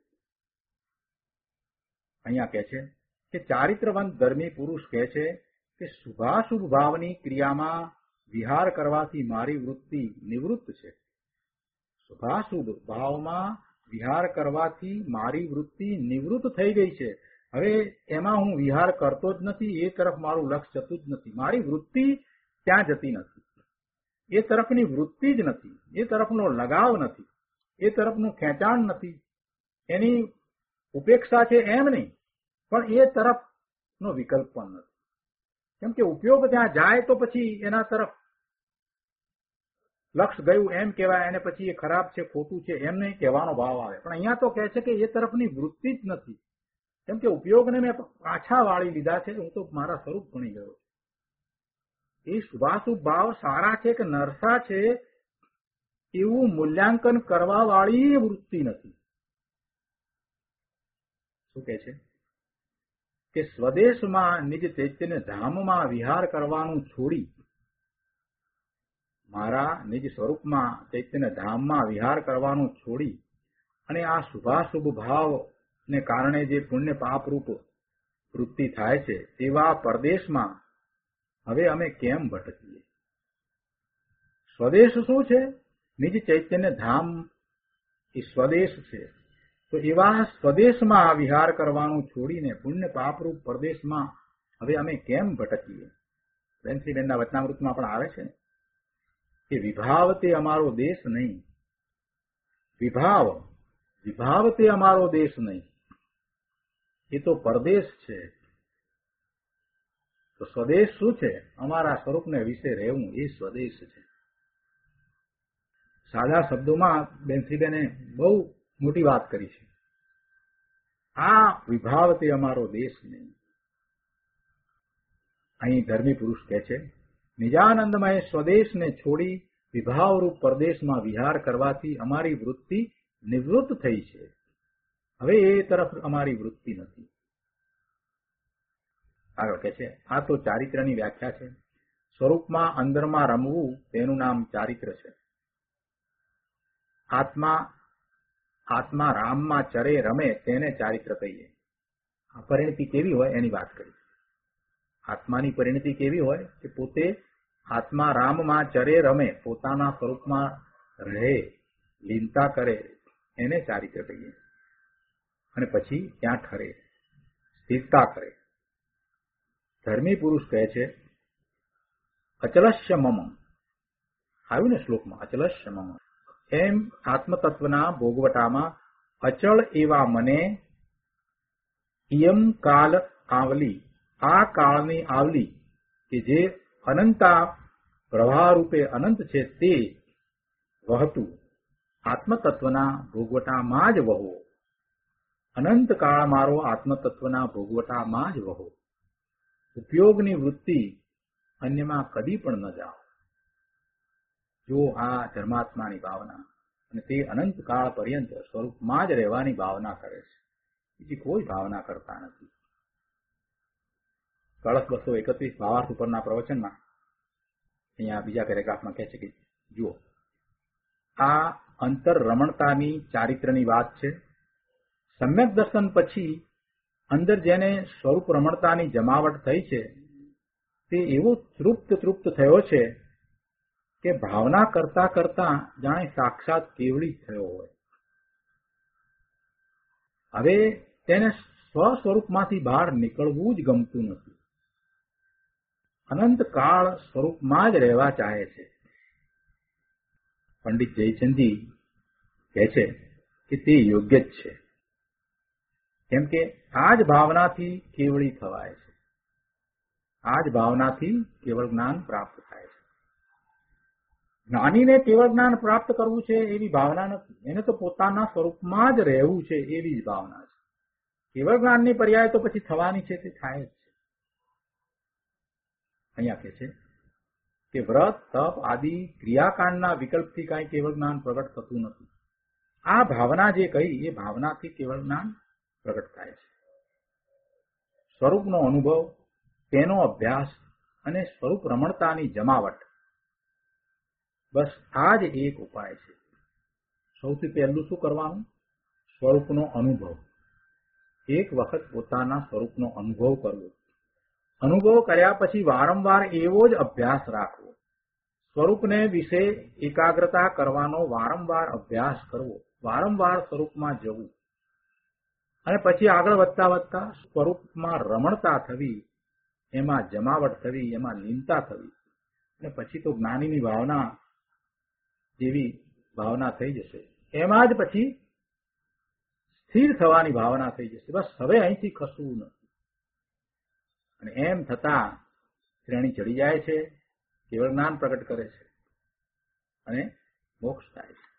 અહીંયા કહે છે કે ચારિત્રવંત ધર્મી પુરુષ કહે છે કે શુભાશુભ ભાવની ક્રિયામાં વિહાર કરવાથી મારી વૃત્તિ નિવૃત્ત છે. શુભાશુભ ભાવમાં વિહાર કરવાથી મારી વૃત્તિ નિવૃત્ત થઈ ગઈ છે. હવે એમાં હું વિહાર કરતો જ નથી, એ તરફ મારું લક્ષ્ય જતું જ નથી. મારી વૃત્તિ ત્યાં જતી નથી, એ તરફની વૃત્તિ જ નથી, એ તરફનો લગાવ નથી, એ તરફનું ખેંચાણ નથી. એની ઉપેક્ષા છે એમ નહીં, પણ એ તરફનો વિકલ્પ પણ નથી. કેમ કે ઉપયોગ ત્યાં જાય તો પછી એના તરફ લક્ષ ગયું એમ કહેવાય, અને પછી એ ખરાબ છે ખોટું છે એમ નહીં કહેવાનો ભાવ આવે. પણ અહીંયા તો કહે છે કે એ તરફની વૃત્તિ જ નથી. કેમ કે ઉપયોગને મેં પાછા વાળી લીધા છે, હું તો મારા સ્વરૂપ ભણી ગયો. એ શુભાશુભ ભાવ સારા છે કે નરસા છે એવું મૂલ્યાંકન કરવા વાળી વૃત્તિ નથી. શું કે છે કે સ્વદેશમાં નિજ ચૈતન્ય ધામમાં વિહાર કરવાનું છોડી મારા નિજ સ્વરૂપમાં ચૈતન્ય ધામમાં વિહાર કરવાનું છોડી અને આ શુભાશુભ ભાવને કારણે જે પુણ્ય પાપરૂપ વૃત્તિ થાય છે તેવા પરદેશમાં હવે અમે કેમ ભટકીએ? સ્વદેશ શું છે? નિજ ચૈતન્ય ધામ એ સ્વદેશ છે. તો એવા સ્વદેશમાં વિહાર કરવાનું છોડીને પુણ્ય પાપરૂપ પરદેશમાં હવે અમે કેમ ભટકીએ? બેનશ્રીબેનના વચનામૃતમાં પણ આવે છે કે વિભાવ તે અમારો દેશ નહીં, વિભાવ વિભાવ તે અમારો દેશ નહીં, એ તો પરદેશ છે. તો સ્વદેશ શું છે? અમારા સ્વરૂપને વિશે રહેવું એ સ્વદેશ છે. સાદા શબ્દોમાં બેનશ્રીબેને બહુ મોટી વાત કરી છે. આ વિભાવ તે અમારો દેશ નહીં. અહીં ધર્મી પુરુષ કહે છે નિજાનંદમય સ્વદેશને છોડી વિભાવરૂપ પરદેશમાં વિહાર કરવાથી અમારી વૃત્તિ નિવૃત્ત થઈ છે. હવે એ તરફ અમારી વૃત્તિ નથી. આગળ કહે છે આ તો ચારિત્રની વ્યાખ્યા છે. સ્વરૂપમાં અંદરમાં રમવું તેનું નામ ચારિત્ર છે. આત્મા આત્મા રામમાં ચરે રમે તેને ચારિત્ર કહીએ. આ પરિણતિ કેવી હોય એની વાત કરી. આત્માની પરિણતિ કેવી હોય કે પોતે આત્મા રામમાં ચરે રમે, પોતાના સ્વરૂપમાં રહે, લીનતા કરે, એને ચારિત્ર કહીએ. અને પછી ત્યાં ઠરે, સ્થિરતા કરે. ધર્મી પુરુષ કહે છે અચલસ્ય મમ, આવ્યું ને શ્લોકમાં અચલસ્ય મમ, એમ આત્મતત્વના ભોગવટામાં અચળ એવા મને ઇયમ કાલ આવલી, આ કાળની આવલી કે જે અનંતા પ્રવાહ રૂપે અનંત છે તે વહતું આત્મતત્વના ભોગવટામાં જ વહો. અનંત કાળ મારો આત્મતત્વના ભોગવટામાં જ વહો. ઉપયોગની વૃત્તિ અન્યમાં કદી પણ ન જાઓ. જો આ ધર્માત્માની ભાવના અને તે અનંત કાળ પર્યંત સ્વરૂપમાં જ રહેવાની ભાવના કરે છે, બીજી કોઈ ભાવના કરતા નથી. કળશ બસો એકત્રીસ ભાવાર્થ ઉપરના પ્રવચનમાં અહીંયા બીજા પેરેગ્રાફમાં કહે છે કે જુઓ, આ અંતર રમણતાની ચારિત્રની વાત છે. સમ્યક દર્શન પછી અંદર જેને સ્વરૂપ રમણતાની જમાવટ થઈ છે તે એવો તૃપ્ત તૃપ્ત થયો છે કે ભાવના કરતા કરતા જાણે સાક્ષાત કેવળી થયો હોય. હવે તેને સ્વ સ્વરૂપમાંથી બહાર નીકળવું જ ગમતું નથી. અનંત કાળ સ્વરૂપમાં જ રહેવા ચાહે છે. પંડિત જયચંદી કહે છે કે તે યોગ્ય જ છે, કેમ કે આ જ ભાવનાથી કેવળી થવાય છે. આ જ ભાવનાથી કેવળ જ્ઞાન પ્રાપ્ત થાય છે. જ્ઞાનીને કેવળ જ્ઞાન પ્રાપ્ત કરવું છે એવી ભાવના નથી, એને તો પોતાના સ્વરૂપમાં જ રહેવું છે એવી જ ભાવના છે. કેવળ જ્ઞાનની પર્યાય તો પછી થવાની છે તે થાય જ છે. અહીંયા કહે છે કે વ્રત તપ આદિ ક્રિયાકાંડના વિકલ્પથી કાંઈ કેવળ જ્ઞાન પ્રગટ થતું નથી. આ ભાવના જે કહી એ ભાવનાથી કેવળ જ્ઞાન પ્રગટ થાય છે. સ્વરૂપનો અનુભવ, તેનો અભ્યાસ અને સ્વરૂપ રમણતાની જમાવટ, બસ આ જ એક ઉપાય છે. સૌથી પહેલું શું કરવાનું? સ્વરૂપનો અનુભવ. એક વખત પોતાના સ્વરૂપનો અનુભવ કરવો. અનુભવ કર્યા પછી વારંવાર એવો જ અભ્યાસ રાખવો. સ્વરૂપને વિશે એકાગ્રતા કરવાનો વારંવાર અભ્યાસ કરવો. વારંવાર સ્વરૂપમાં જવું અને પછી આગળ વધતા વધતા સ્વરૂપમાં રમણતા થવી, એમાં જમાવટ થવી, એમાં લીનતા થવી અને પછી તો જ્ઞાનીની ભાવના જેવી ભાવના થઈ જશે. એમાં જ પછી સ્થિર થવાની ભાવના થઈ જશે. બસ હવે અહીંથી ખસવું નથી. અને એમ થતા શ્રેણી ચડી જાય છે, કેવળ જ્ઞાન પ્રગટ કરે છે અને મોક્ષ થાય છે.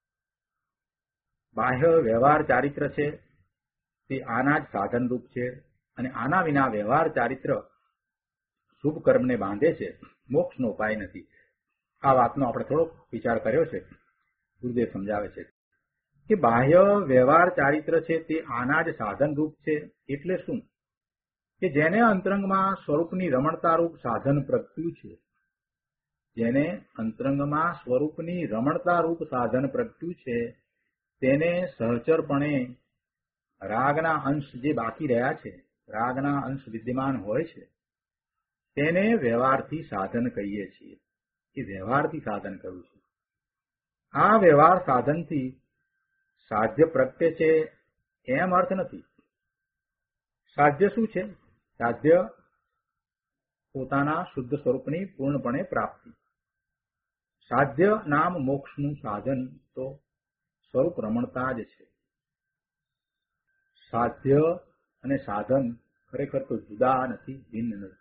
બાહ્ય વ્યવહાર ચારિત્ર છે તે આના જ સાધનરૂપ છે અને આના વિના વ્યવહાર ચારિત્ર શુભ કર્મને બાંધે છે, મોક્ષનો ઉપાય નથી. આ વાતનો આપણે થોડોક વિચાર કર્યો છે. ગુરુદેવ સમજાવે છે કે બાહ્ય વ્યવહાર ચારિત્ર છે તે આના જ સાધનરૂપ છે. એટલે શું? કે જેને અંતરંગમાં સ્વરૂપની રમણતારૂપ સાધન પ્રગટ્યું છે, જેને અંતરંગમાં સ્વરૂપની રમણતારૂપ સાધન પ્રગટ્યું છે, તેને સહચરપણે રાગના અંશ જે બાકી રહ્યા છે, રાગના અંશ વિદ્યમાન હોય છે, તેને વ્યવહારથી સાધન કહીએ છીએ. એ વ્યવહારથી સાધન કર્યું છે. આ વ્યવહાર સાધનથી સાધ્ય પ્રગટે છે એમ અર્થ નથી. સાધ્ય શું છે? સાધ્ય પોતાના શુદ્ધ સ્વરૂપની પૂર્ણપણે પ્રાપ્તિ. સાધ્ય નામ મોક્ષનું સાધન તો સ્વરૂપ રમણતા જ છે. સાધ્ય અને સાધન ખરેખર તો જુદા નથી, ભિન્ન નથી.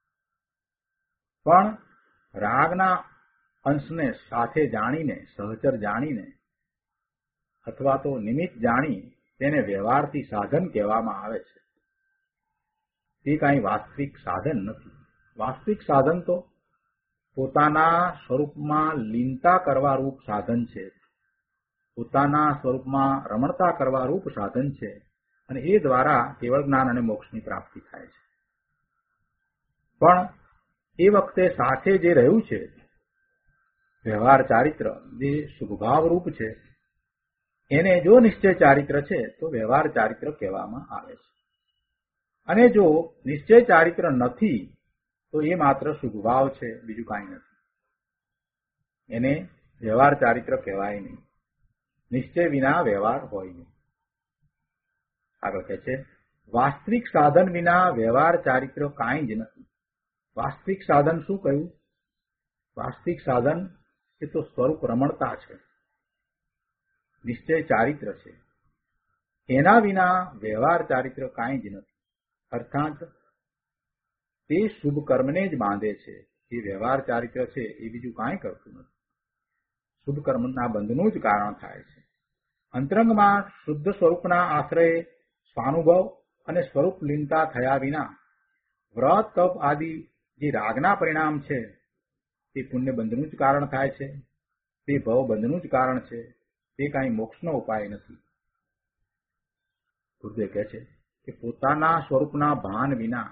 પણ રાગના અંશને સાથે જાણીને, સહચર જાણીને અથવા તો નિમિત્ત જાણી તેને વ્યવહારથી સાધન કહેવામાં આવે છે. તે કાંઈ વાસ્તવિક સાધન નથી. વાસ્તવિક સાધન તો પોતાના સ્વરૂપમાં લીનતા કરવા રૂપ સાધન છે, પોતાના સ્વરૂપમાં રમણતા કરવા રૂપ સાધન છે અને એ દ્વારા કેવળ જ્ઞાન અને મોક્ષની પ્રાપ્તિ થાય છે. પણ એ વખતે સાથે જે રહ્યું છે વ્યવહાર ચારિત્ર, જે શુભભાવ રૂપ છે, એને જો નિશ્ચય ચારિત્ર છે તો વ્યવહાર ચારિત્ર કહેવામાં આવે છે. અને જો નિશ્ચય ચારિત્ર નથી તો એ માત્ર શુભભાવ છે, બીજું કાંઈ નથી. એને વ્યવહાર ચારિત્ર કહેવાય નહીં. નિશ્ચય વિના વ્યવહાર હોય નહીં. આગળ કહે છે વાસ્તવિક સાધન વિના વ્યવહાર ચારિત્ર કાંઈ જ નથી. વાસ્તવિક સાધન શું કહ્યું? વાસ્તવિક સાધન એ તો સ્વરૂપ રમણતા છે, નિશ્ચય ચારિત્ર છે. એના વિના વ્યવહાર ચારિત્ર કાંઈ જ નથી. અર્થાત તે શુભ કર્મને જ બાંધે છે. એ વ્યવહાર ચારિત્ર છે એ બીજું કાંઈ કરતું નથી. શુભ કર્મના બંધનું જ કારણ થાય છે. અંતરંગમાં શુદ્ધ સ્વરૂપના આશ્રય સ્વાનુભવ અને સ્વરૂપ લીનતા થયા વિના વ્રત તપ આદિ જે રાગના પરિણામ છે તે પુણ્ય બંધનું જ કારણ થાય છે. તે ભવ બંધનું જ કારણ છે. તે કાંઈ મોક્ષનો ઉપાય નથી. ગુરુદેવ કહે છે કે પોતાના સ્વરૂપના ભાન વિના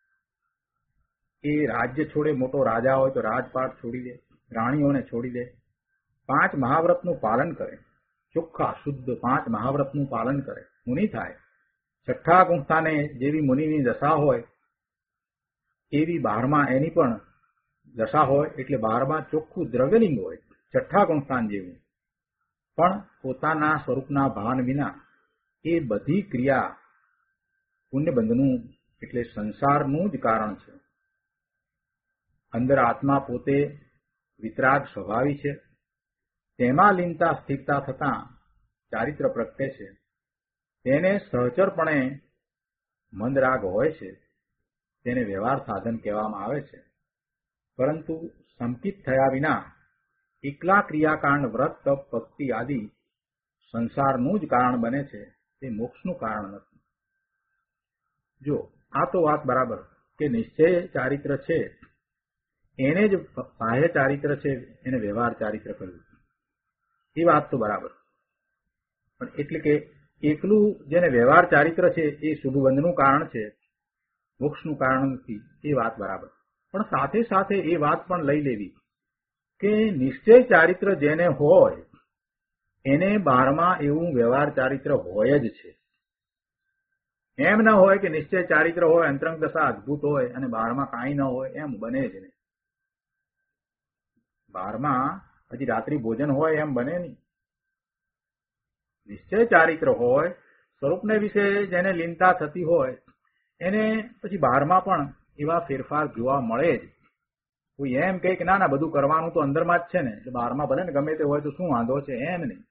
એ રાજ્ય છોડે, મોટો રાજા હોય તો રાજપાટ છોડી દે, રાણીઓને છોડી દે, પાંચ મહાવ્રતનું પાલન કરે, ચોખ્ખા શુદ્ધ પાંચ મહાવ્રતનું પાલન કરે, મુનિ થાય. છઠ્ઠા ગુંસ્થાને જેવી મુનિની દશા હોય એવી બારમાં એની પણ દશા હોય, એટલે બારમાં ચોખ્ખું દ્રવ્યલિંગ હોય, છઠ્ઠા ગુંસ્થાન જેવું. પણ પોતાના સ્વરૂપના ભાન વિના એ બધી ક્રિયા પુણ્યબંધનું એટલે સંસારનું જ કારણ છે. અંદર આત્મા પોતે વિતરાગ સ્વભાવી છે. તેમાં લીનતા સ્થિરતા થતાં ચારિત્ર પ્રગટે છે. તેને સહચરપણે મંદરાગ હોય છે. તેને વ્યવહાર સાધન કહેવામાં આવે છે. પરંતુ સંકિત થયા વિના એકલા ક્રિયાકાંડ વ્રત તપ ભક્તિ આદિ સંસારનું જ કારણ બને છે. તે મોક્ષનું કારણ નથી. જો આ તો વાત બરાબર કે નિશ્ચય ચારિત્ર છે એને જ બાહ્ય ચારિત્ર છે એને વ્યવહાર ચારિત્ર કહ્યું. એ વાત તો બરાબર. પણ એટલે કે એકલું જેને વ્યવહાર ચારિત્ર છે એ શુભબંધનું કારણ છે, મોક્ષનું કારણ નથી, એ વાત બરાબર. પણ સાથે સાથે એ વાત પણ લઈ લેવી કે નિશ્ચય ચારિત્ર જેને હોય એને બારમાં એવું વ્યવહાર ચારિત્ર હોય જ છે. એમ ન હોય કે નિશ્ચય ચારિત્ર હોય, અંતરંગ દશા અદભુત હોય અને બારમાં કાંઈ ન હોય, એમ બને જ નહીં. બારમાં હજી રાત્રિ ભોજન હોય એમ બને નહીં. નિશ્ચય ચારિત્ર હોય, સ્વરૂપને વિશે જેને લીનતા થતી હોય એને પછી બારમાં પણ એવા ફેરફાર જોવા મળે જ. કોઈ એમ કહે કે ના ના બધું કરવાનું તો અંદરમાં જ છે ને, એટલે બારમાં ભલે ને ગમે તે હોય તો શું વાંધો છે, એમ નહીં.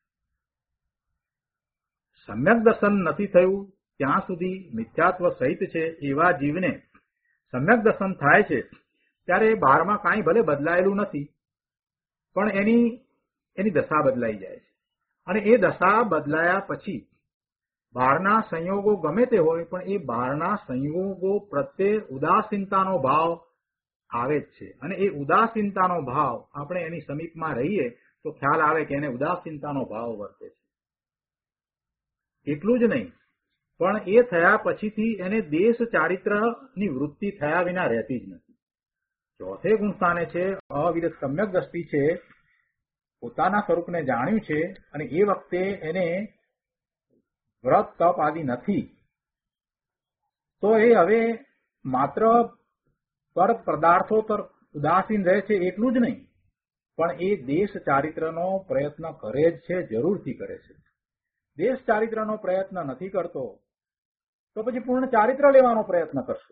સમ્યક દર્શન નથી થયું ત્યાં સુધી મિથ્યાત્વ સહિત છે એવા જીવને સમ્યક દર્શન થાય છે ત્યારે બારમાં કાંઈ ભલે બદલાયેલું નથી, પણ એની એની દશા બદલાઈ જાય છે. અને એ દશા બદલાયા પછી બહારના સંયોગો ગમે તે હોય પણ એ બહારના સંયોગો પ્રત્યે ઉદાસીનતાનો ભાવ આવે જ છે. અને એ ઉદાસીનતાનો ભાવ આપણે એની સમીપમાં રહીએ તો ખ્યાલ આવે કે એને ઉદાસીનતાનો ભાવ વર્તે છે. એટલું જ નહીં, પણ એ થયા પછીથી એને દેશ ચારિત્રની વૃત્તિ થયા વિના રહેતી જ નથી. ચોથે ગુણસ્થાને છે અવિરત સમ્યક દ્રષ્ટિ છે, પોતાના સ્વરૂપને જાણ્યું છે અને એ વખતે એને વ્રત તપ આદિ નથી, તો એ હવે માત્ર પર પદાર્થો તરફ ઉદાસીન રહે છે એટલું જ નહીં, પણ એ દેશ ચારિત્રનો પ્રયત્ન કરે જ છે, જરૂરથી કરે છે. દેશ ચારિત્રનો પ્રયત્ન નથી કરતો તો પછી પૂર્ણ ચારિત્ર લેવાનો પ્રયત્ન કરશે.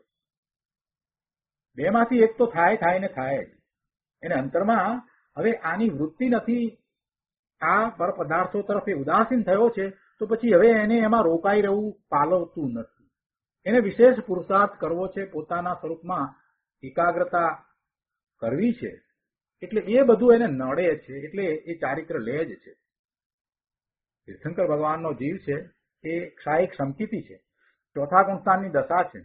બેમાંથી એક તો થાય થાય ને થાય જ. એને અંતરમાં હવે આની વૃત્તિ નથી, આ પર પદાર્થો તરફ એ ઉદાસીન થયો છે તો પછી હવે એને એમાં રોકાઈ રહેવું પાલવતું નથી. એને વિશેષ પુરુષાર્થ કરવો છે, પોતાના સ્વરૂપમાં એકાગ્રતા કરવી છે, એટલે એ બધું એને નડે છે, એટલે એ ચારિત્ર લે જ છે. તીર્થંકર ભગવાનનો જીવ છે એ ક્ષાયિક સંકિતિ છે, ચોથા ગુણસ્થાનની દશા છે.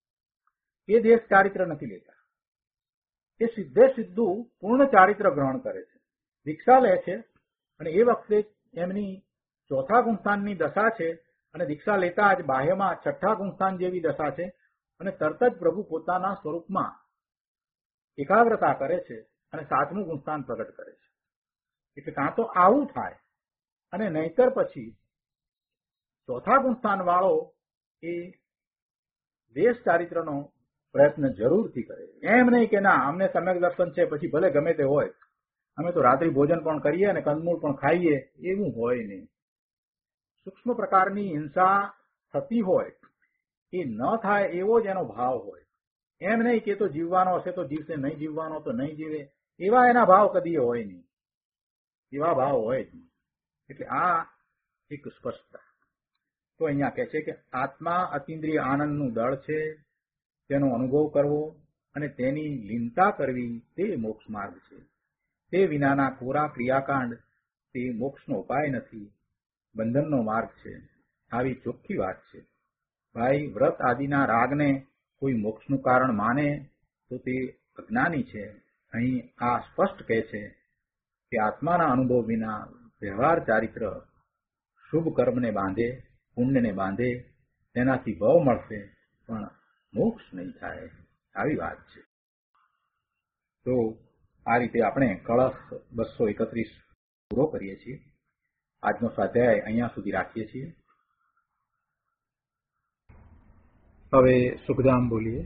એ દેશ ચારિત્ર નથી લેતા, એ સીધે સીધું પૂર્ણ ચારિત્ર ગ્રહણ કરે છે, દીક્ષા લે છે. અને એ વખતે એમની ચોથા ગુણસ્થાનની દશા છે અને દીક્ષા લેતા જ બાહ્યમાં છઠ્ઠા ગુણસ્થાન જેવી દશા છે અને તરત જ પ્રભુ પોતાના સ્વરૂપમાં એકાગ્રતા કરે છે અને સાતમું ગુણસ્થાન પ્રગટ કરે છે. એટલે કાં તો આવું થાય અને નહીતર પછી ચોથા ગુણસ્થાન વાળો એ દેશ ચારિત્રનો પ્રયત્ન જરૂરથી કરે. એમ નહીં કે ના અમને સમ્યક દર્શન છે પછી ભલે ગમે તે હોય, અમે તો રાત્રિ ભોજન પણ કરીએ અને કંદમૂળ પણ ખાઈએ, એવું હોય નહીં. સૂક્ષ્મ પ્રકારની હિંસા થતી હોય એ ન થાય એવો જ એનો ભાવ હોય. એમ નહીં કે તો જીવવાનો હશે તો જીવશે, નહીં જીવવાનો તો નહીં જીવે, એવા એના ભાવ કદી હોય નહીં. એવા ભાવ હોય જ નહીં. એટલે આ એક સ્પષ્ટતા. તો અહીંયા કહે છે કે આત્મા અતિન્દ્રિય આનંદનું દળ છે, તેનો અનુભવ કરવો અને તેની લીનતા કરવી તે મોક્ષ માર્ગ છે. તે વિનાના કોરા ક્રિયાકાંડ તે મોક્ષનો ઉપાય નથી, બંધનનો માર્ગ છે. આવી ચોખ્ખી વાત છે. ભાઈ, વ્રત આદિના રાગને કોઈ મોક્ષનું કારણ માને તો તે અજ્ઞાની છે. અહીં આ સ્પષ્ટ કહે છે કે આત્માના અનુભવ વિના વ્યવહાર ચારિત્ર શુભ કર્મને બાંધે, પુણ્યને બાંધે, તેનાથી ભવ મળશે પણ મોક્ષ નહીં થાય. આવી વાત છે. તો આ રીતે આપણે કળશ બસો એકત્રીસ પૂરો કરીએ છીએ. આજનો સ્વાધ્યાય અહીંયા સુધી રાખીએ છીએ. હવે સુખધામ બોલીએ.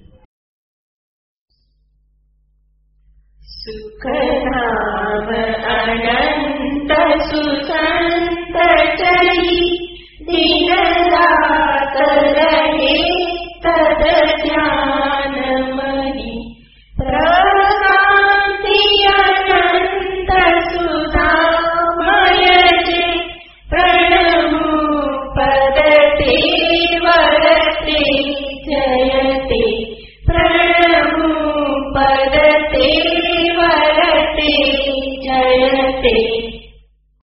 સુખધામ અનંત